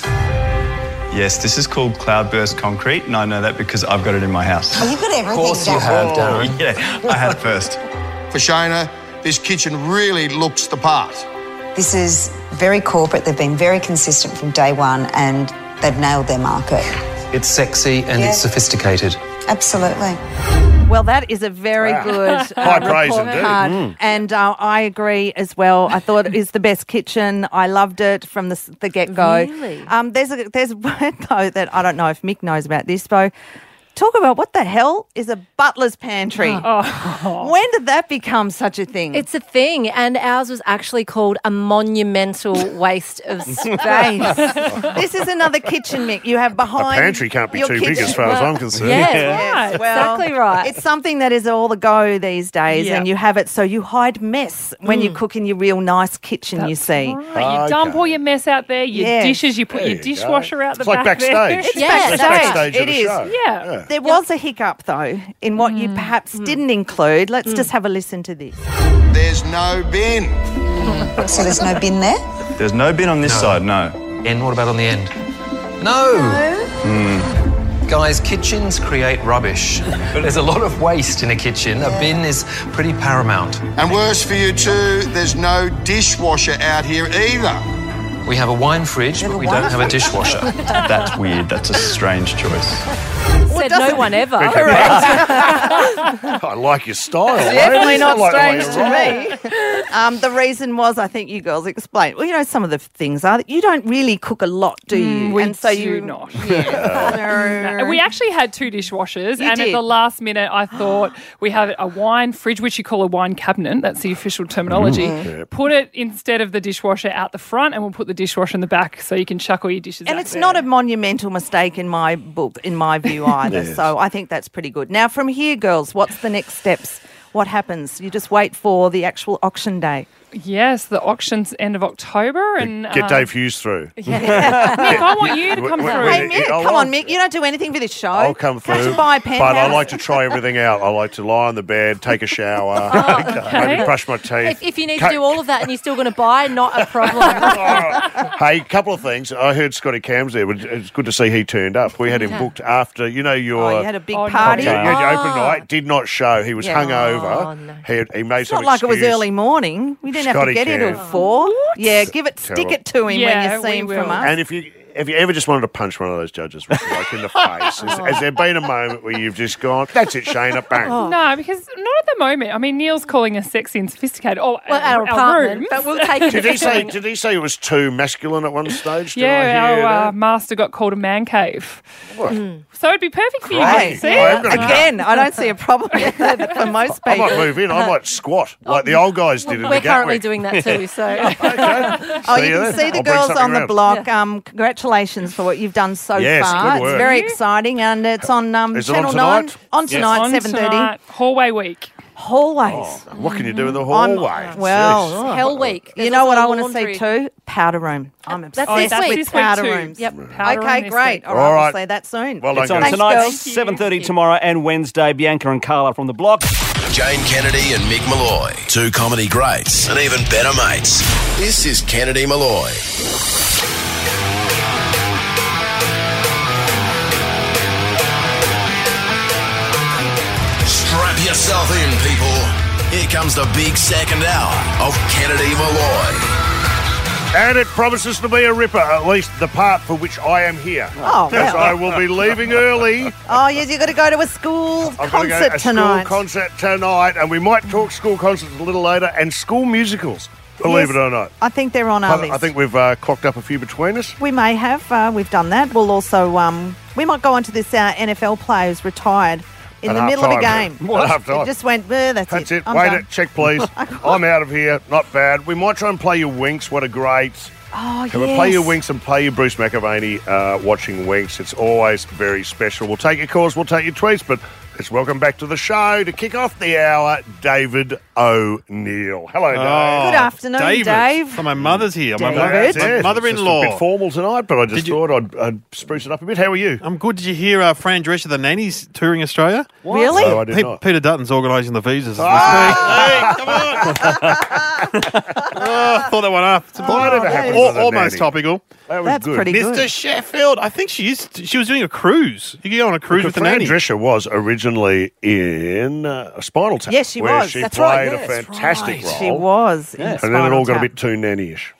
Yes, this is called Cloudburst Concrete, and I know that because I've got it in my house. Oh, you've got everything. Of course you done. have, Darren. Yeah, I had it first. For Shona, this kitchen really looks the part. This is very corporate. They've been very consistent from day one, and they've nailed their market. It's sexy and Yeah. it's sophisticated. Absolutely. Well, that is a very Wow. good uh, High praise report indeed. card. Mm. And uh, I agree as well. I thought it is the best kitchen. I loved it from the, s- the get-go. Really? Um, there's a there's a word, though, that I don't know if Mick knows about this, though. Talk about what the hell is a butler's pantry? Oh. When did that become such a thing? It's a thing, and ours was actually called a monumental waste of space. This is another kitchen, Mick. You have behind A pantry can't be your too big kitchen- as far as I'm concerned. Yes, Yes, right, well, exactly right. It's something that is all the go these days, Yep. and you have it so you hide mess when you cook in your real nice kitchen. you see, Right, you dump all your mess out there, your Yes. dishes, you put There your you dishwasher go. out the It's like back there. backstage. It's Yeah, That's backstage. backstage of It the is. show. Yeah. There was a hiccup though in what you perhaps didn't include. Let's just have a listen to this. There's no bin. So there's no bin there? There's no bin on this No. side, no. And what about on the end? No. Hmm. Guys, kitchens create rubbish. There's a lot of waste in a kitchen. A bin is pretty paramount. And worse for you too, there's no dishwasher out here either. We have a wine fridge, but we don't have a dishwasher. That's weird. That's a strange choice. Said no one ever. I like your style. Definitely eh? not I like the way strange you to roll. me. Um, the reason was, I think you girls explained. Well, you know, some of the things are that you don't really cook a lot, do you? Mm, we and so do you not. Yeah. No, we actually had two dishwashers, You and did. at the last minute, I thought we have a wine fridge, which you call a wine cabinet. That's the official terminology. Mm-hmm. Yep. Put it instead of the dishwasher out the front, and we'll put the dishwasher in the back, so you can chuck all your dishes. And out it's there. not a monumental mistake in my book, in my view either. Yes. So I think that's pretty good. Now, from here, girls, what's the next steps? What happens? You just wait for the actual auction day. Yes, the auction's end of October, and Get uh, Dave Hughes through. Mick, I want you to We- come we- through. we- Hey, Mick, I'll- come on, I'll- Mick. You don't do anything for this show. I'll come Can't through. you buy a But I penthouse? like to try everything out. I like to lie on the bed, take a shower, maybe brush my teeth. If, if you need Cut- to do all of that and you're still going to buy, not a problem. Hey, a couple of things. I heard Scotty Cams there. but It's good to see he turned up. We had him Yeah. booked after, you know, your... Oh, you had a big Oh, no. party. Yeah, your Oh. open night did not show. He was Yeah. hungover. Oh, no. He, he made It's some not like it was excuse. early morning. We didn't have Scotty to get here can. till four. Yeah, give it, stick Terrible. it to him Yeah, when you see we him will. from us. And if you if you ever just wanted to punch one of those judges like in the face, has, has there been a moment where you've just gone, that's it, Shayna, bang? No, because not at the moment. I mean, Neil's calling us sexy and sophisticated. Oh, Well, our, our apartment, rooms. but we'll take it. Did he say? Did he say it was too masculine at one stage? Did I Yeah, hear our uh, that? master got called a man cave. What? So it'd be perfect for you Great. guys. See? I am gonna Again, I don't see a problem with it for most I people. might move in. I might squat like the old guys did in We're the currently Gatwick. doing that too, so. Oh, See you you can then. see the I'll bring girls something on the round. block. Um, congratulations for what you've done so Yes, far. good work. It's very Thank you. exciting, and it's on um, Is it on Channel tonight? Nine on Yes. tonight, On seven thirty. tonight, hallway week. Hallways. What can you do with the I'm- hallway? well, Jeez. It's Hell Week. You There's know what I also want to see laundry. too? Powder room. I'm That's obsessed Oh, this that's week. this with week powder too. rooms. Yep. Powder room Okay, this great. week. All right, All we'll right. see that soon. Well done, It's on guys. Thanks, tonight, girls. seven thirty tomorrow and Wednesday. Bianca and Carla from the block. Jane Kennedy and Mick Malloy, two comedy greats and even better mates. This is Kennedy Malloy. Strap yourself in, people. Here comes the big second hour of Kennedy Malloy. And it promises to be a ripper, at least the part for which I am here. Oh, Because well. I will be leaving early. Oh, yes, you've got to go to a school I've got to go concert to a tonight. school concert tonight, and we might talk school concerts a little later, and school musicals, believe Yes. it or not. I think they're on our I, list. I think we've uh, clocked up a few between us. We may have. Uh, we've done that. We'll also, um, we might go on to this uh, N F L player who's retired in At the half middle of a time. game. At half time. It just went, eh, that's, That's it. I'm Wait done. it. Check, please. I'm out of here. Not bad. We might try and play your Winks. What a great... Oh, Can yes. we play your Winks and play your Bruce McAvaney uh, watching Winks? It's always very special. We'll take your calls, we'll take your tweets, but let's welcome back to the show to kick off the hour, David O'Neill. Hello, Dave. Good afternoon, David. Dave. So my mother's here. My, David. mother, That's my it. mother-in-law. It's just a bit formal tonight, but I just Did you- thought I'd, I'd spruce it up a bit. How are you? I'm good. Did you hear uh, Fran Drescher, the nanny's touring Australia? Really? No, I did Pe- not. Peter Dutton's organising the visas. as we Ah! speak. Hey, come on. oh, throw that one up. It's Whatever happens al- to the almost nanny? topical. That was That's good. pretty Mister good. Sheffield. I think she is. She was doing a cruise. You can go on a cruise Because with the Fran nanny. Drescher was originally in uh, Spinal Tap. Yes, she where was. she That's played right. a Yes, fantastic right. role. She was. in And then it Spinal all got a Tap. bit too nanny-ish.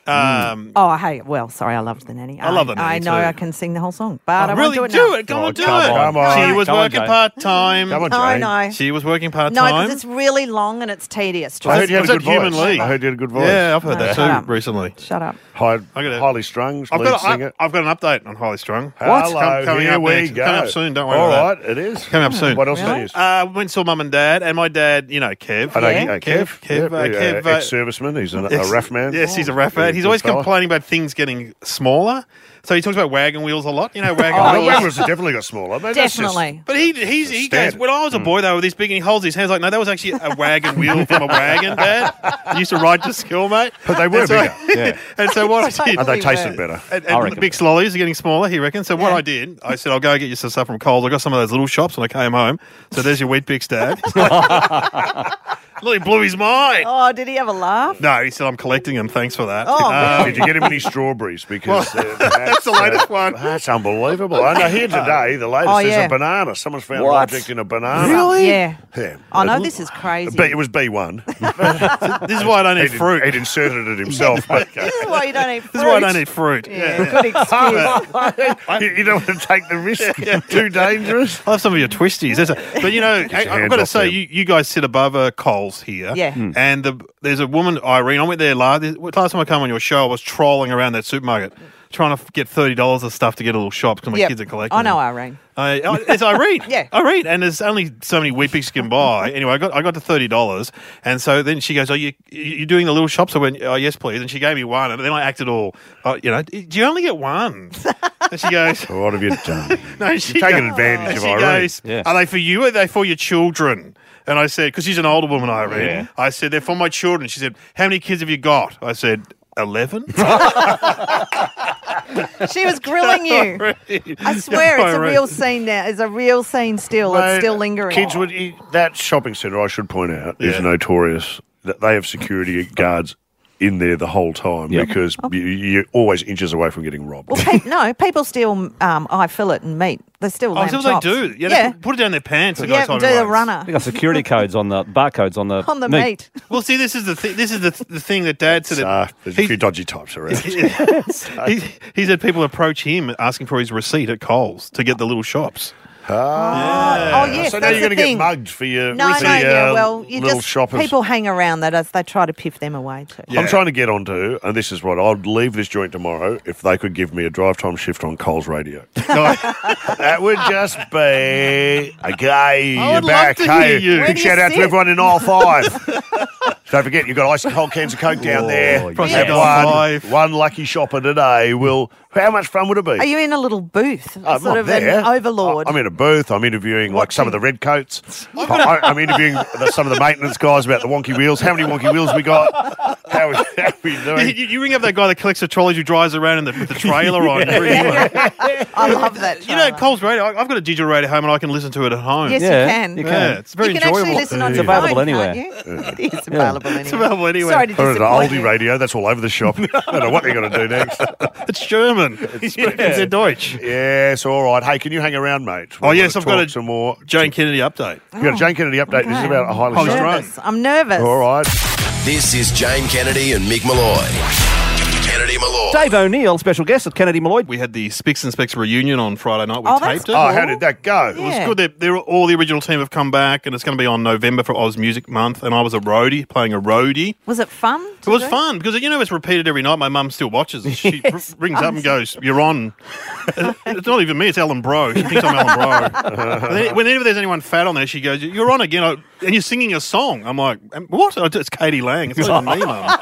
Um, Oh, hey, well, sorry, I loved The Nanny. I love The Nanny I know too. I can sing the whole song, but Oh, I really? won't Do do it now. it. Come on, do come it. on. Come on. She was Come on, working Jane. part time. Come on, No, Jane. no. She was working part No, time. because it's really long and it's tedious. I heard you had Was a that good voice. Human League? I heard you had a good voice. Yeah, I've heard No, that shut too up. recently. Shut up. High, I got a- highly strung, I've lead got, singer. I, I've got an update on Highly Strung. Hello, Com- coming here up we next. go. Coming up soon. Don't worry All about right, it is. that. Coming up soon. What else Really? news? Uh, went and saw mum and dad, and my dad, you know, Kev. I know, Yeah. you know, Kev. Kev, uh, Yep, Kev, uh, uh, ex-serviceman. He's a, a Yes. rough man. Yes, he's a rough Yeah, man. He's good always fella. complaining about things getting smaller. So he talks about wagon wheels a lot. You know, wagon Oh, wheels. yeah. Wagons have definitely got smaller. Mate, that's just- Definitely. But he he's, he goes, Standard. when I was a boy, they were this big, and he holds his hands like, no, that was actually a wagon wheel from a wagon, Dad. I used to ride to school, mate. But they were And so- bigger. Yeah. And so what I did... And they tasted better. And, I and reckon. the big slollies are getting smaller, he reckons. So what I did, I said, I'll go get you some stuff from Coles. I got some of those little shops when I came home. So there's your wheat bix, Dad. Look, he blew his mind. Oh, did he have a laugh? No, he said, I'm collecting them. Thanks for that. Oh, Um, Did you get him any strawberries? Because uh, that's the latest one. That's unbelievable. I know here today, the latest Oh, is yeah. a banana. Someone's found What? an object in a banana. Really? Yeah. Yeah. I know this is crazy. But it was B one. This is why I don't eat He'd, fruit. he'd inserted it himself. But, This is why you don't eat fruit. This is why I don't eat fruit. Yeah, good excuse. you, you don't want to take the risk. Too dangerous. I love some of your twisties. That's a, but you know, I, your I've hands got to off say, them. you, you guys sit above a Coles here. Yeah. Hmm. And the, there's a woman, Irene. I went there last. Last time I came on your show, I was trolling around that supermarket, trying to get thirty dollars of stuff to get a little shop because my Yep. kids are collecting. I know them. Irene. I, oh, it's Irene. Yeah. Irene. And there's only so many wheat bix you can buy. Anyway, I got I got to thirty dollars, and so then she goes, "Oh, you you doing the little shops?" I went, "Oh, yes, please." And she gave me one, and then I acted all, oh, you know, do you only get one? And she goes, What have you done? No, she You've taken goes- advantage and of she Irene. goes, Yeah. "Are they for you or are they for your children?" And I said, because she's an older woman, Irene. Yeah. I said, "They're for my children." She said, "How many kids have you got?" I said, eleven. She was grilling you. I swear, it's a real scene now. It's a real scene still. Mate, it's still lingering. Kids would eat, that shopping centre, I should point out, is Yeah. notorious that they have security guards in there the whole time Yep. because you, you're always inches away from getting robbed. Well, pe- no, people steal um, eye fillet and meat. They still Oh, lamb so chops. they do. Yeah, Yeah, They put it down their pants. And yeah, go do time the race. runner They got security codes on the barcodes on the on the meat. Well, see, this is the thi- this is the the thing that Dad said. So, that there's a he- few dodgy types around. he, he said people approach him asking for his receipt at Coles to get the little shops. Ah. Oh, yes, So now that's you're going to the get thing. mugged for your, No, for no, your yeah. Well, you little just shoppers. people hang around that as they try to piff them away too. Yeah. I'm trying to get onto, and this is what I'd leave this joint tomorrow if they could give me a drive time shift on Coles Radio. That would just be a gay. I would You're back. love to Hey, hear you. Where big do shout you out to sit? everyone in aisle five. Don't forget, you've got ice cold cans of Coke down there. Probably Have aisle one, five. one lucky shopper today will. How much fun would it be? Are you in a little booth, I'm sort not of there. an overlord? I- I'm in a booth. I'm interviewing like some of the redcoats. I, I'm interviewing the, some of the maintenance guys about the wonky wheels. How many wonky wheels we got? How we, how we You, doing? you- you ring up that guy that collects the trolleys who drives around in the, with the trailer on. You ring him up. I love that. You know, Coles Radio. I- I've got a digital radio at home and I can listen to it at home. Yes, Yeah, you can. you Yeah, can. it's very you can enjoyable. actually listen on It's your available phone, anywhere. can't you? It is available anywhere. It's available anywhere. Sorry to I don't know, disappoint oldie you. radio. That's all over the shop. I don't know what they're going to do next. It's German. It's, it's Deutsch. Yes, all right. Hey, can you hang around, mate? Oh, We've yes, to I've got talk a some more. Jane Kennedy update. You've got a Jane Kennedy update. This is Okay. about a highly Highly strung. strung. Nervous. I'm nervous. All right. This is Jane Kennedy and Mick Malloy. Kennedy Malloy. Dave O'Neill, special guest at Kennedy Malloy. We had the Spicks and Specks reunion on Friday night. We Oh, that's taped it. cool. Oh, how did that go? It was Yeah. good. They're, they're, all the original team have come back, and it's going to be on November for Oz Music Month. And I was a roadie, playing a roadie. Was it fun? It was fun because, you know, it's repeated every night. My mum still watches. She Yes. r- rings up and goes, "You're on." It's not even me, it's Ellen Bro. She thinks I'm Ellen Bro. And then whenever there's anyone fat on there, she goes, "You're on again, I- and you're singing a song." I'm like, "What?" "Oh, it's Katie Lang. It's not even me, mum."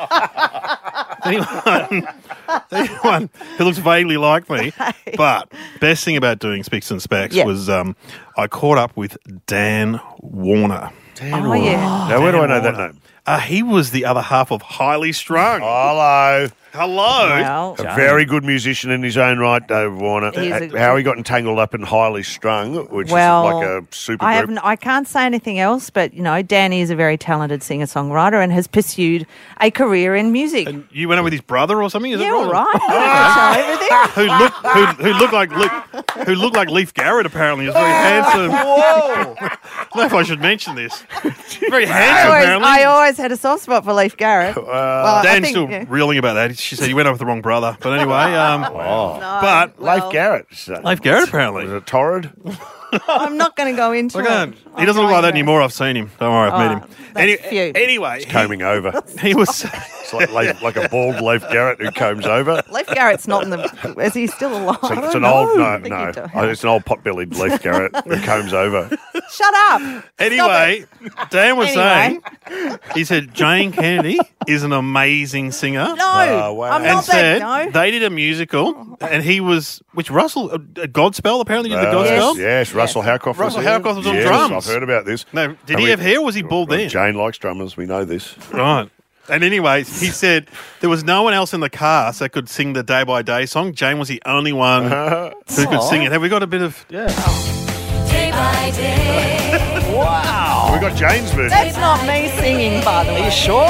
Anyone, anyone who looks vaguely like me. But best thing about doing Spicks and Specks Yeah. was um, I caught up with Dan Warner. Dan Oh, Warner. yeah. Now, where do I know Dan that Warner. name? Uh, he was the other half of Highly Strung. Hello. Hello. Well, A very good musician in his own right, Dave Warner. He's a- How he got entangled up in Highly Strung, which well, is like a super I group. haven't. I can't say anything else, but you know, Danny is a very talented singer-songwriter and has pursued a career in music. And you went out with his brother or something? Is yeah, that all right. right? I can tell everything. who looked who, who looked like Leif, who looked like Leif Garrett apparently. He was very handsome. Whoa! I don't know if I should mention this. Very I handsome always, apparently. I always always had a soft spot for Leif Garrett. well, I Dan's think, still yeah. reeling about that. She said he went up with the wrong brother. But anyway, um, Oh. but Leif Garrett. So- Leif Garrett apparently. Was it torrid? I'm not going to go into Look at it. him. He doesn't look like that anymore. I've seen him. Don't worry, I've Oh, met him. that's Any- few. Anyway, Combing over. he was. It's like, like, like a bald Leif Garrett who combs over. Leif Garrett's not in the. Is he still alive? It's, I it's don't an know. old no, I think no. he died. Oh, it's an old pot-bellied Leif Garrett who combs over. Shut up. Anyway, Dan was Anyway. saying, he said Jane Kennedy is an amazing singer. No, I'm and not said that. No. they did a musical, and he was, which Russell, uh, Godspell, apparently did the Uh, Godspell. Yes, Russell Howcroft. Russell was there. Howcroft was on Yes, drums. I've heard about this. No, did And he we- have hair or was he bald Well, then? Jane likes drummers. We know this. Right. And anyways, he said there was no one else in the cast that could sing the Day by Day song. Jane was the only one who could sing it. Have we got a bit of... Yeah. Day by day. Wow. We got Jane's version. That's not me singing, by the way. Are you sure?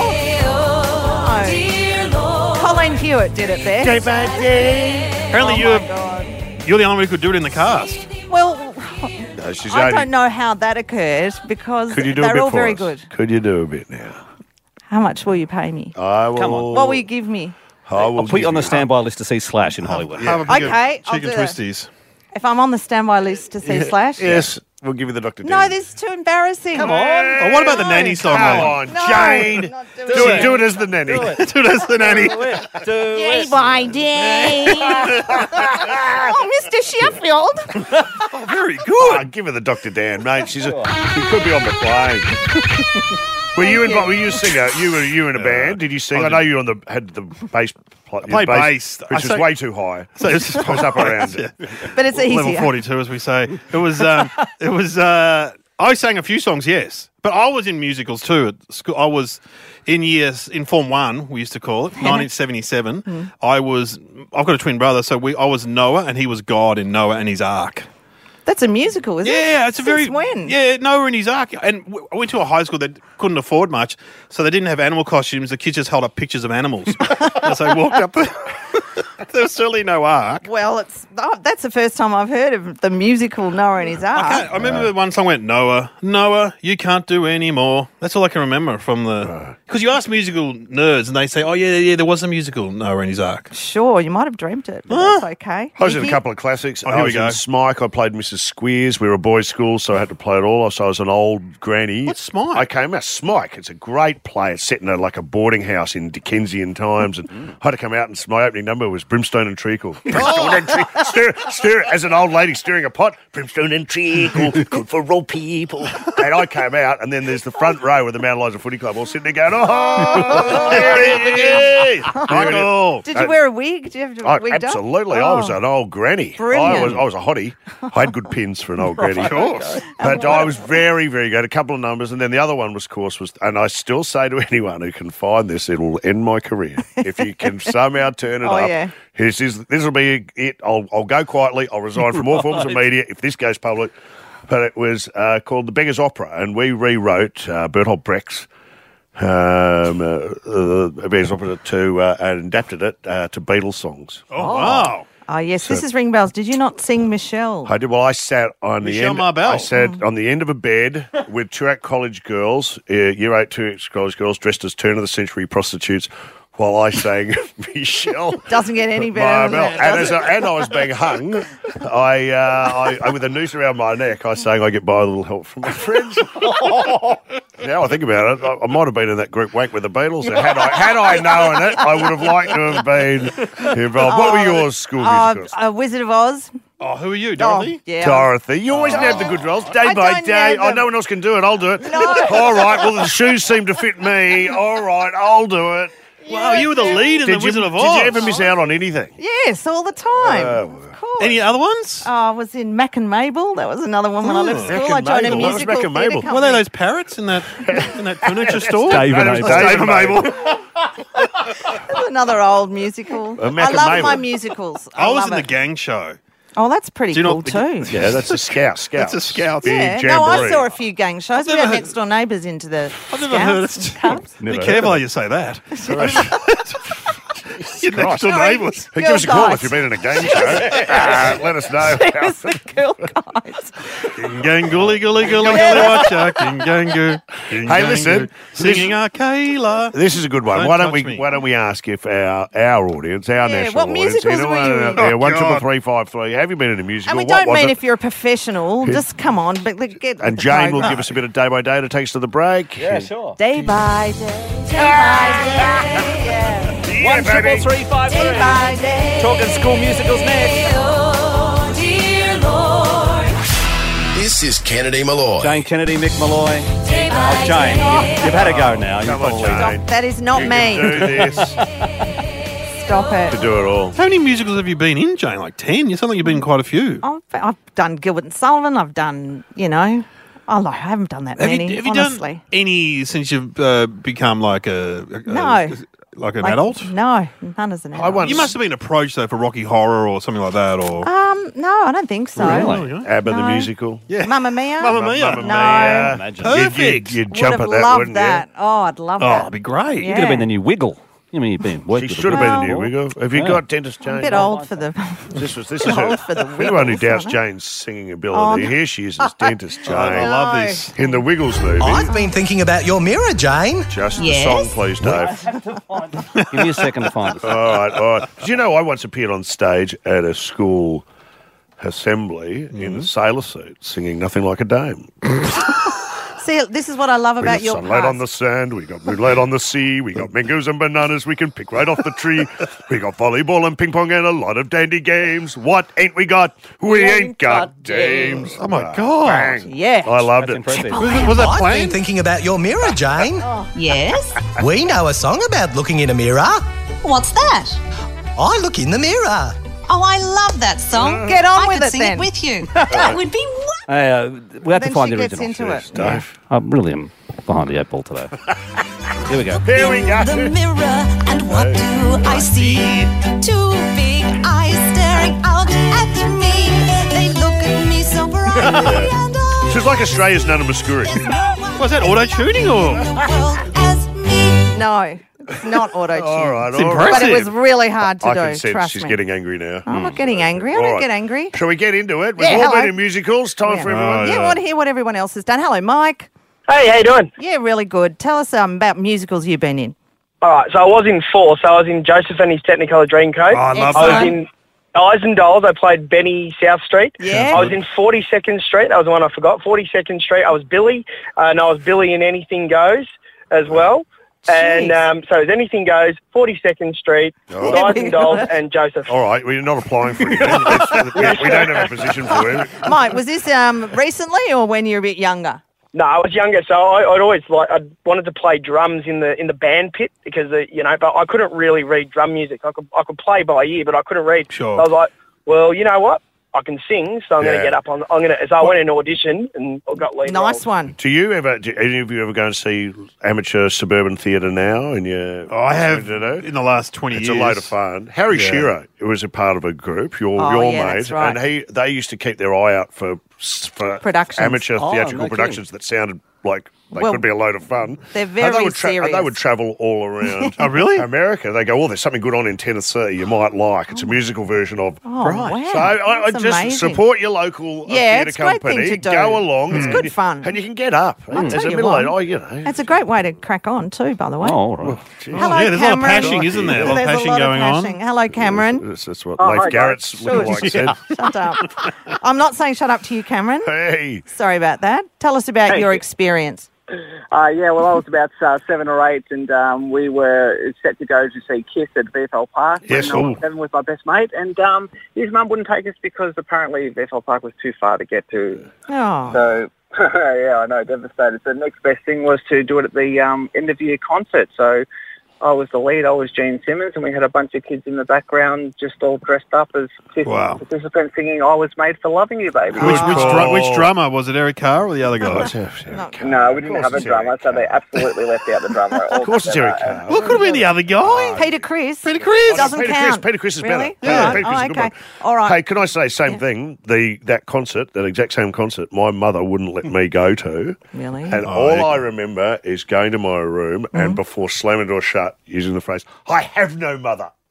No. Colleen Hewitt did it there. Day by day. Apparently Oh you're, my God. you're the only one who could do it in the cast. Well, No, she's I only- don't know how that occurred because Could you do a they're bit all for very us? good. Could you do a bit now? How much will you pay me? I will. Come on. What will you give me? I will I'll put you give on the standby list to see Slash in Hollywood. Have a big Okay, I'll chicken do that. twisties. If I'm on the standby list to see Yeah. Slash? Yes, we'll give you the Doctor No, this is too embarrassing. Come on. Oh, what about the nanny song? Come though? on, No, Jane. not Do, doing it. it. Do it as the nanny. do it as the nanny. Do it. Do Day it. by day. oh, Mister Sheffield. Oh, very good. Ah, give her the Doctor Dan, mate. She's a, she could be on the plane. Were you involved? Were you a singer? You were you in a band? Did you sing? I know you on the had the bass. Pl- your played bass. which I was sang- way too high. So it's I was up around it. But it's level easier. forty-two, as we say. It was. Um, it was. Uh, I sang a few songs, yes, but I was in musicals too. At school, I was in years in Form One. We used to call it nineteen seventy-seven. I was. I've got a twin brother, so we. I was Noah, and he was God in Noah and his Ark. That's a musical, isn't it? Yeah, it's a very Since when? Yeah, Noah and his Ark. And w- I went to a high school that couldn't afford much, so they didn't have animal costumes. The kids just held up pictures of animals as they walked up. The, there was certainly no Ark. Well, it's oh, that's the first time I've heard of the musical Noah and his I, Ark. can't, I remember one song went, Noah, Noah, you can't do any more. That's all I can remember from the... Because you ask musical nerds and they say, oh, yeah, yeah, there was a musical, Noah and his Ark. Sure, you might have dreamt it, but that's okay. I was in a Nikki? couple of classics. Oh, I here we was go. in Smike. I played Missus Squeers. We were a boys' school, so I had to play it all. So I was an old granny. What's Smike? I came out. Smike. It's a great play. It's set in a, like a boarding house in Dickensian times, and I had to come out, and my opening number was Brimstone and Treacle. Brimstone and Treacle. Stir, stir, as an old lady stirring a pot. Brimstone and Treacle, good for all people. And I came out, and then there's the front row of the Mount Eliza Footy Club, all sitting there going, oh, there it is. Michael. Did you wear a wig? Did you have to Oh, wig absolutely. I was an old granny. Brilliant. I was I was a hottie. I had good pins for an old granny. Of course. But I was very, very good. A couple of numbers. And then the other one was, of course, was, and I still say to anyone who can find this, it'll end my career. If you can somehow turn it Oh, up. yeah. This is, this will be it. I'll, I'll go quietly. I'll resign from all forms of media if this goes public. But it was uh, called The Beggar's Opera. And we rewrote uh, Bertolt Brecht's um, uh, uh, Beggar's Opera to, uh, and adapted it uh, to Beatles songs. Oh, wow. Oh, yes, So- this is Ring Bells. Did you not sing Michelle? I did. Well, I sat on the Michelle end. Marbell. I sat on the end of a bed with two at college girls, uh, year eight two college girls dressed as turn of the century prostitutes, while I sang Michelle. Doesn't get any better than Marbell. that, And does as I, and I was being hung, I, uh, I, I with a noose around my neck, I sang I get by with a little help from my friends. Now I think about it, I, I might have been in that group wank with the Beatles. And had I had I known it, I would have liked to have been involved. What were yours, school Uh, musicals? uh, Wizard of Oz. Oh, who are you, Dorothy? Oh, yeah. Dorothy, you always have the good roles, day I by don't day. have Oh, them. no one else can do it. I'll do it. No. All right. Well, the shoes seem to fit me. All right, I'll do it. Wow, you were the lead in Did The you, Wizard of Oz. did you ever miss out on anything? Yes, all the time. Oh, Of course. Any other ones? Oh, I was in Mac and Mabel. That was another one when I left Ooh, school. Mac I and joined a Mabel. What was musical Mac and theatre Mabel? company. Were they those parrots in that in that furniture store? Dave and That was Abel. Dave Dave and Mabel. That's another old musical. Uh, Mac I and love Mabel. my musicals. I, I was love in the it. gang show. Oh, that's pretty Do you know cool what the- too. Yeah, that's a scout. Scout. That's a scout. Big Yeah, no, I jamboree. saw a few gang shows. We never had heard- next door neighbours into the I've never heard Scouts it. and Cubs. Be Never careful heard how of you say that. Jesus Your Christ. next-door neighbours. Hey, give us a call guys. if you've been in a game show. uh, let us know. Seriously, cool guys. King Gangooly, gooly, gooly, gooly, watcha. King Gangoo. King Hey, Gangoo. listen, Singing our Kayla. This is a good one. Don't why don't touch we? me. Why don't we ask if our our audience, our Yeah, national what audience, musicals anyone were you out in? there, Oh, one triple God. three five three. Have you been in a musical? And we What don't was mean it? if you're a professional. Just come on, but like, get with And the Jane will program. give us a bit of day by day to take us to the break. Yeah, sure. Day by day, day by day, yeah. One triple three five three. Day by day. Talking school musicals next. Oh, dear Lord. This is Kennedy Malloy. Jane Kennedy, Mick Malloy. Day by Oh, Jane, day. you, you've had a go now. You've Come on, probably- Jane. That is not You me. can do this. Stop to it. do it all. How many musicals have you been in, Jane? Like ten? You sound like you've been in quite a few. I've, I've done Gilbert and Sullivan. I've done, you know, oh, no, I haven't done that Have many, you, have you honestly. done any since you've uh, become like a, a- a- No. like an Like, adult? No, none as an adult. You must have been approached though for Rocky Horror or something like that, or Um, no, I don't think so. Really? ABBA the No. musical. yeah, Mamma Mia? Mamma Mia. Mamma No. Mia. Imagine. You'd, Perfect. you'd, you'd Would jump have at that, loved wouldn't that. Oh, I'd love Oh, that. it'd be great. You could have been Yeah. the new Wiggle. I mean, you've been you? worked She with should have the been the new Wiggle. wiggle. Have you Yeah. got Dentist Jane? I'm a bit old for the. This was this Bit is her, old for the anyone who Wiggles, doubts aren't I? Jane's singing ability. Oh, no. Here she is as Dentist Jane. I love this. In the Wiggles movie. I've been thinking about your mirror, Jane. Just Yes? the song, please, Dave. Give me a second to find it. All right, all right. Did you know I once appeared on stage at a school assembly in a sailor suit singing Nothing Like a Dame? See, this is what I love We about got your sunlight past. on the sand, we got moonlight on the sea, we got mangoes and bananas we can pick right off the tree. We got volleyball and ping pong and a lot of dandy games. What ain't we got? We ain't got dames. Oh my God. Bang. Yeah. I loved That's it. impressive. Was, was that I've playing? been thinking about your mirror, Jane. Yes? We know a song about looking in a mirror. What's that? I look in the mirror. Oh, I love that song. Get on I with could it sing then. it with you. That would be wonderful. Hey, uh, we have Then to find she the gets original. into it. Dave. I really am behind the eight ball today. Here we go. Here we go. The mirror, and what do I see? Two big eyes staring out at me. They look at me so brightly, and I She's like Australia's Nana Muscuri. Was that auto tuning or? as me. No, it's not auto tune. All right, It's all right. But it was impressive. really hard to I do. can sense Trust she's me. getting angry now. I'm not getting angry. I All don't right. get angry. Shall we get into it? We've Yeah, all hello. been in musicals. Time Yeah. for everyone. Oh, Yeah, yeah. I want to hear what everyone else has done. Hello, Mike. Hey, how you doing? Yeah, really good. Tell us um, about musicals you've been in. All right, so I was in four. So I was in Joseph and his Technicolor Dreamcoat. Oh, I love I was that. in Eyes and Dolls. I played Benny South Street. Yeah. I was in forty-second Street. That was the one I forgot. forty-second Street. I was Billy, uh, and I was Billy in Anything Goes as well. And Jeez. um, so it was Anything Goes, forty-second Street, Oh. Eyes and Dolls, and Joseph. All right, we're not applying for anything. It's- we, we don't have a position for him. Mike, was this um, recently or when you were a bit younger? No, I was younger, so I, I'd always like I wanted to play drums in the in the band pit because uh, you know, but I couldn't really read drum music. I could I could play by ear, but I couldn't read. Sure. So I was like, well, you know what? I can sing, so I'm going Yeah. to get up on. I'm going to. So I went in audition and I got lead Nice roles. one. Do you ever? Do any of you ever go and see amateur suburban theatre now? And you, Oh, I have You know? in the last twenty It's years. a load of fun. Harry Yeah. Shearer was a part of a group, your Oh, your yeah, mate, that's right. and he they used to keep their eye out for for Productions. amateur Oh, theatrical no productions that sounded like they Well, could be a load of fun. they're And very they would tra- and They serious. would travel all around. Oh, really? America. They go, oh, there's something good on in Tennessee you might like. It's a musical version of. Oh, wow. So I, I That's just amazing. support your local uh, Yeah, theatre it's a great thing company. to do. Go along. It's and good you- fun. And you can get up. I'll As tell a you middle-aged, what. oh, you know. It's a great way to crack on too, by the way. Oh, all right. Hello, yeah, there's a lot of Cameron. passion, isn't there? A lot of There's passion a lot going of on. passion. Hello, Cameron. That's, that's what Oh, Leif hi, Garrett's guys. lookalike said. Shut up. I'm not saying shut up to you, Cameron. Hey. Sorry about that. Tell us about Hey. your experience. Uh, yeah, well, I was about uh, seven or eight, and um, we were set to go to see Kiss at V F L Park. Yes, when I was ooh. seven with my best mate, and um, his mum wouldn't take us because apparently V F L Park was too far to get to. Oh, So, yeah, I know, devastated. So the next best thing was to do it at the um, end of year concert. So I was the lead, I was Gene Simmons, and we had a bunch of kids in the background just all dressed up as Kiss Wow. participants singing I Was Made for Loving You, Baby. Which which, Oh. dru- which drummer was it? Eric Carr or the other guy? No, we didn't Of have a course it's drummer, Eric so they absolutely left out the drummer. Of course it's Eric Carr. Well, it could have been the other guy. Peter Chris. Peter Chris. Doesn't Peter count. Chris, Peter Chris is Really? better. Yeah. Peter Chris Oh, is a good okay. one. All right. Hey, can I say same thing? The that concert, that exact same concert, my mother wouldn't let me go to. Really? And Oh, all yeah. I remember is going to my room and before slamming the door shut, using the phrase, "I have no mother."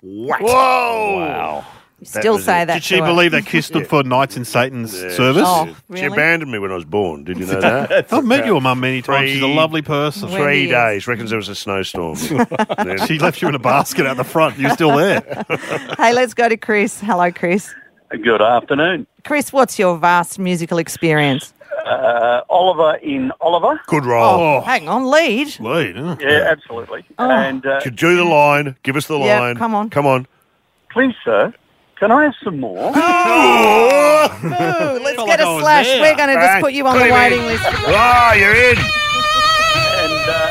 whack. Whoa. Wow. You still was say it. that Did she to her. believe that Kiss stood for Knights in Satan's Yeah, service? Oh, She really? abandoned me when I was born. Did you know that? I've met your mum many times. She's a Three- lovely person. Wendy Three is. days. Reckons there was a snowstorm. Then- She left you in a basket out the front. You're still there. Hey, let's go to Chris. Hello, Chris. Good afternoon. Chris, what's your vast musical experience? Uh, Oliver in Oliver. Good roll. Oh, hang on, lead. Lead, huh? Yeah, absolutely. Oh. And uh, Could do the line. Give us the Yeah, line. come on. Come on. please, sir, can I have some more? Oh! Ooh, let's Felt get like I a was slash. there. We're going to just Bang. put you on Put the him waiting in. list. Ah, you're in. and uh,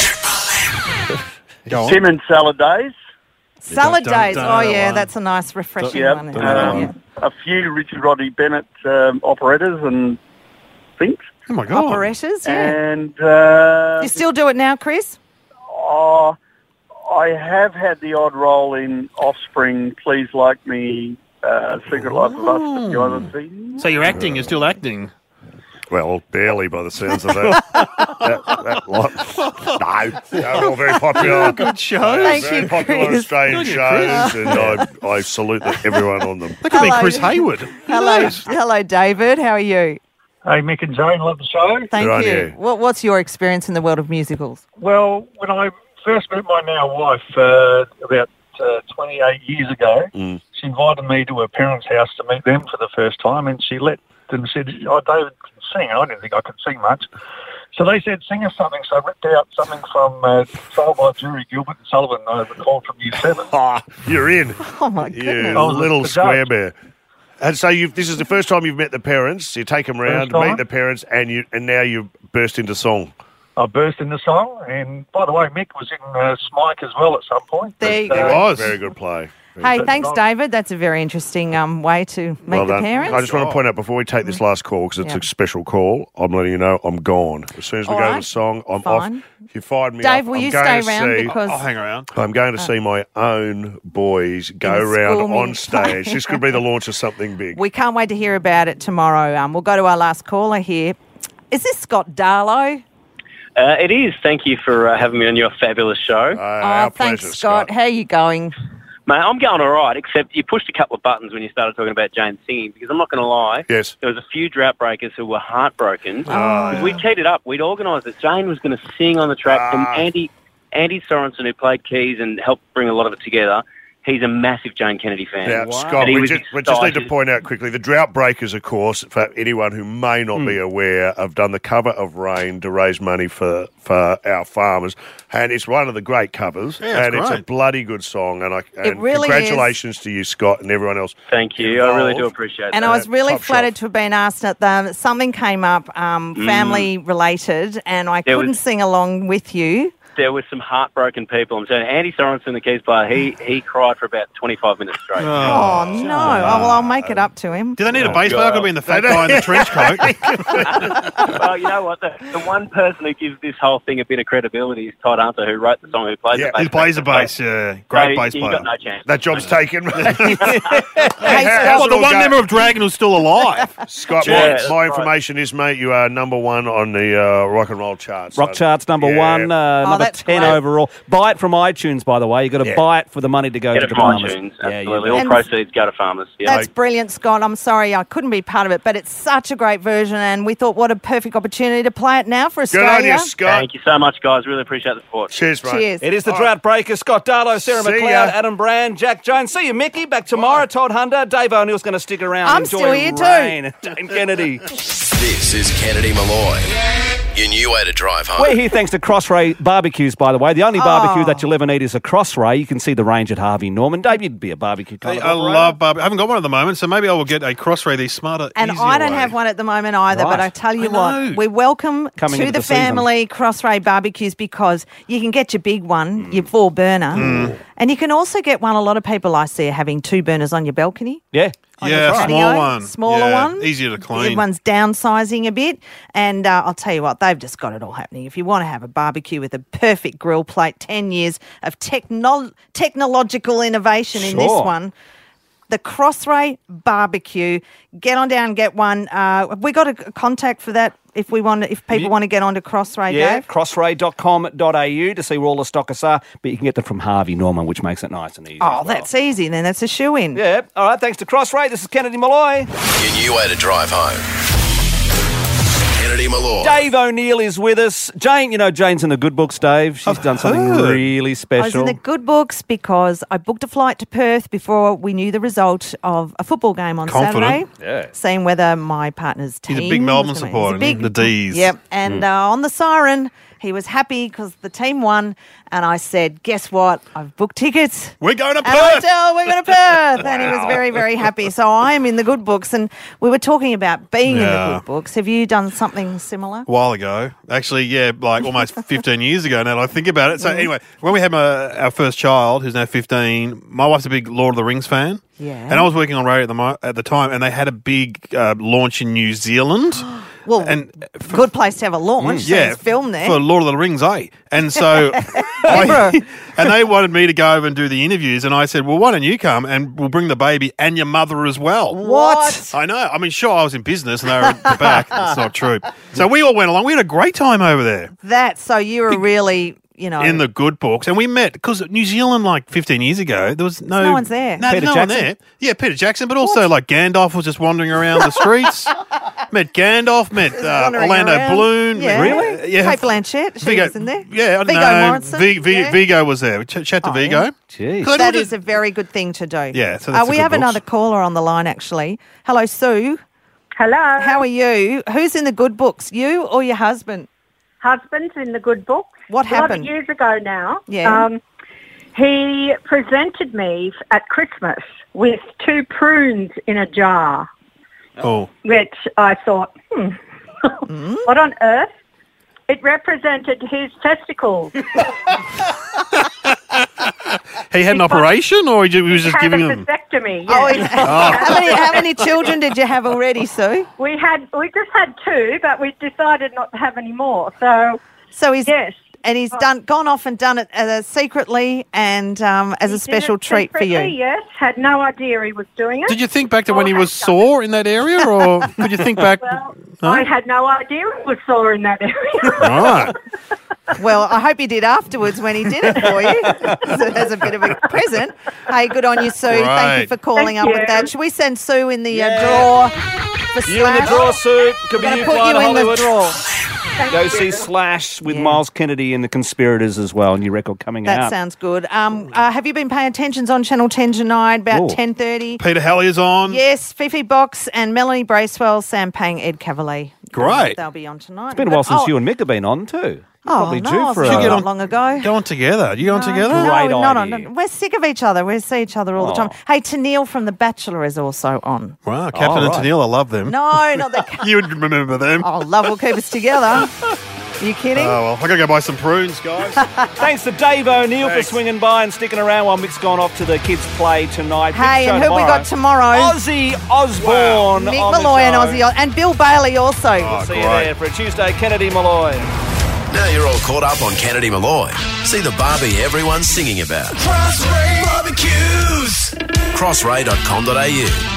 Go on. Tim and Salad Days. Salad Dun, days. dun, Oh, dun, yeah, dun. that's a nice, refreshing Yeah, one. dun, um, Yeah. a few Richard Rodney Bennett um, operettas and things. Oh, my God. Operettas, yeah. And uh, You still do it now, Chris? oh, I have had the odd role in Offspring, Please Like Me, uh, Secret Life of Us, a few other things. So you're acting. You're still acting. Well, barely by the sounds of that. that, that lot. No, they're all very popular. Good show. Thank very you, popular Chris. Australian Good, shows, and I, I salute the, everyone on them. That could be Hello. Chris Hayward. Hello, hello, David. How are you? Hey, Mick and Jane, love the show. Thank Good on you. you. What, what's your experience in the world of musicals? Well, when I first met my now wife uh, about uh, twenty-eight years ago, Mm. she invited me to her parents' house to meet them for the first time, and she let them said, "Oh, David can sing." And I didn't think I could sing much, so they said, "Sing us something." So I ripped out something from uh, Soul by Jury Gilbert and Sullivan, uh, recalled from Year Seven. Ah, you're in. Oh, my You goodness. I was little the square judge. bear. And so you've, this is the first time you've met the parents. You take them round, First time. meet the parents, and you and now you burst into song. I burst into song, and by the way, Mick was in uh, Smike as well at some point. There you But, go. uh, was. Very good play. Hey, But thanks, not- David. That's a very interesting um, way to meet Well the done. parents. I just want to point out before we take this last call, because it's Yeah. a special call, I'm letting you know I'm gone. As soon as we All go to right. the song, I'm Fine. off. If you fired me Dave, up, will I'm you going stay to around see, because I'll hang around. I'm going to see my own boys go a round school on mini stage. play. This could be the launch of something big. we can't wait to hear about it tomorrow. Um, we'll go to our last caller here. Is this Scott Darlow? Uh, it is. Thank you for uh, having me on your fabulous show. Uh, oh, our thanks, pleasure, Scott. How are you going? Mate, I'm going all right, except you pushed a couple of buttons when you started talking about Jane singing, because I'm not going to lie, Yes. there was a few drought breakers who were heartbroken. Oh, We teed it up. We'd organised it. Jane was going to sing on the track, and Ah. Andy Andy Sorensen, who played keys and helped bring a lot of it together, he's a massive Jane Kennedy fan. Now, Scott, And he we was just, we just need to excited. point out quickly, the Drought Breakers, of course, for anyone who may not Hmm. be aware, have done the cover of Rain to raise money for, for our farmers. And it's one of the great covers. Yeah, it's and it's a great. bloody good song. And, I, and really congratulations to you, Scott, and everyone else. Thank you. I really do involved. appreciate And that. I was really top flattered shelf. to have been asked at the something came up, um, family related, and I There couldn't was- sing along with you. There were some heartbroken people. I'm saying Andy Sorensen, the keys player, he, he cried for about twenty-five minutes straight. Oh, no! Oh, well, I'll make it up to him. Do they need a Oh, bass player? God. Could be in the fat guy in the trench coat. Well, you know what? The, the one person who gives this whole thing a bit of credibility is Todd Hunter, who wrote the song, who plays Yeah, the bass. He plays the bass. Yeah, So great bass you player. got no chance. That job's taken. Hey, How's Well, it the all one go? member of Dragon who's still alive. Scott, Yeah, my, that's my right. information is, mate, you are number one on the uh, rock and roll charts. Rock charts number Yeah. one, uh, Oh, number that's ten great. overall. Buy it from iTunes, by the way. You've got to Yeah. buy it for the money to go Get to it the from farmers. iTunes, Yeah, you absolutely. do. All And- proceeds go to farmers. Yeah. That's brilliant, Scott. I'm sorry I couldn't be part of it, but it's such a great version, and we thought what a perfect opportunity to play it now for Good on Australia. you, Scott. Thank you so much, guys. Really appreciate the support. Cheers, mate. Cheers. It is the All Drought Breakers. Scott Darlow, Sarah See McLeod, ya. Adam Brand, Jack Jones. See you, Mickey. Back tomorrow. Todd Hunter. Dave O'Neill's going to stick around. I'm Enjoy still here too. rain. Jane Kennedy. This is Kennedy Malloy. Your new way to drive home. We're here thanks to Crossray Barbecues, by the way. The only Oh. barbecue that you'll ever need is a Crossray. You can see the range at Harvey Norman. Dave, you'd be a barbecue kind Hey, of I operator. love barbecue. I haven't got one at the moment, so maybe I will get a Crossray. These smarter, And easier I don't way. have one at the moment either, but Right. I tell you I know. what, we welcome Coming to into the, the season. family Crossray barbecues because you can get your big one, Mm. your four burner, and you can also get one. A lot of people I see are having two burners on your balcony. Yeah. on your Yeah, patio, small one. Smaller Yeah, one. easier to clean. Everyone's downsizing a bit. And uh, I'll tell you what, they've just got it all happening. If you want to have a barbecue with a perfect grill plate, ten years of techno- technological innovation in this Sure. one, the Crossray Barbecue. Get on down and get one. Uh, have we got a contact for that if we want, if people You- want to get onto Crossray, Yeah, Dave? crossray dot com dot a u to see where all the stockists are, but you can get them from Harvey Norman, which makes it nice and easy. Oh, that's easy then. That's a shoe-in. Yeah. All right, thanks to Crossray. This is Kennedy Malloy. Your new way to drive home. Kennedy Malloy. Dave O'Neill is with us. Jane, you know Jane's in the good books, Dave. She's done something heard. really I was special. in the good books because I booked a flight to Perth before we knew the result of a football game on Confident. Saturday. Yeah. Seeing whether my partner's team. He's a big Melbourne was gonna- supporter, he's a isn't he? The D's. Yep. And Mm. uh, on the siren, he was happy because the team won. And I said, guess what? I've booked tickets. We're going to And I Perth. tell, we're going to Perth. And he was Wow. very, very happy. So I am in the good books. And we were talking about being in Yeah. the good books. Have you done something similar? A while ago. Actually, yeah, like almost fifteen years ago now that I think about it. So Mm. anyway, when we had my, our first child, who's now fifteen, my wife's a big Lord of the Rings fan. Yeah. And I was working on radio at the, mo- at the time, and they had a big uh, launch in New Zealand. Well, and good place to have a launch. So yeah, it's filmed there. for Lord of the Rings, eh? And so, I, and they wanted me to go over and do the interviews, and I said, "Well, why don't you come and we'll bring the baby and your mother as well?" What? I know. I mean, sure, I was in business, and they were at the back. That's not true. So we all went along. We had a great time over there That, so you were really, you know. in the good books, and we met because New Zealand, like fifteen years ago, there was no no one's there. No, Peter no one Jackson? there. Yeah, Peter Jackson, but also like Gandalf was just wandering around the streets. Met Gandalf, met uh, wandering Orlando around. Bloom. Yeah. met- yeah, Kate Blanchett, she Vigo- was in there. Yeah, I Vigo know. Morrison, V- V- yeah. Vigo was there. Ch- chat to Oh, Vigo. yeah. Jeez. Good. That We'll is a very good thing to do. Yeah, so uh, that's we the have good another books. caller on the line, actually. Hello, Sue. Hello. How are you? Who's in the good books, you or your husband? Husband's in the good books. What A lot of happened? years ago now. Yeah. Um, he presented me f- at Christmas with two prunes in a jar, Oh. which I thought, hmm, what on earth? It represented his testicles. He had an operation, or he ju- he was just had giving a them. vasectomy. Oh, yes. how, many, how many children did you have already, Sue? We had we just had two, but we decided not to have any more. So So he's yes. and he's done gone off and done it uh, secretly and um, as a He did special it treat for you. secretly, Yes, had no idea he was doing it. Did you think back to Or when he had was done sore in that area, or could you think back? Well, Huh? I had no idea it was sore in that area. Right. Well, I hope he did afterwards when he did it for you as a bit of a present. Hey, good on you, Sue. Thank you Right. for calling Thank up with you. that. Should we send Sue in the uh, draw for You in the Slash? draw, Sue. Could We're be going you to put flying you to in the Hollywood. draw. Go see Slash with Yeah. Miles Kennedy and the Conspirators as well. New record coming That out. sounds good. Um, uh, have you been paying attention on Channel ten tonight, about Oh. ten thirty? Peter Hallier's on. Yes, Fifi Box and Melanie Bracewell, Sam Pang, Ed Cavalier. Great. They'll be on tonight. It's been a while since oh, you and Mick have been on too. Oh, Probably no, due I for thought a... get not on- long ago. Go on together. You go on together? No, Great not idea. on. We're sick of each other. We see each other all the time. Oh. Hey, Tennille from The Bachelor is also on. Wow, Captain Oh, and right. Tennille, I love them. No, not the. You would remember them. Oh, love will keep us together. Are you kidding? Oh, well, I gotta go buy some prunes, guys. Thanks to Dave O'Neill Thanks. for swinging by and sticking around while Mick's gone off to the kids' play tonight. Big Hey, show and who we got tomorrow? Ozzy Osbourne. Mick on the Malloy and show. Ozzy, and Bill Bailey also. Oh, See you great. there for a Tuesday. Kennedy Malloy. Now you're all caught up on Kennedy Malloy. See the Barbie everyone's singing about. Crossray Barbecues. crossray dot com dot a u.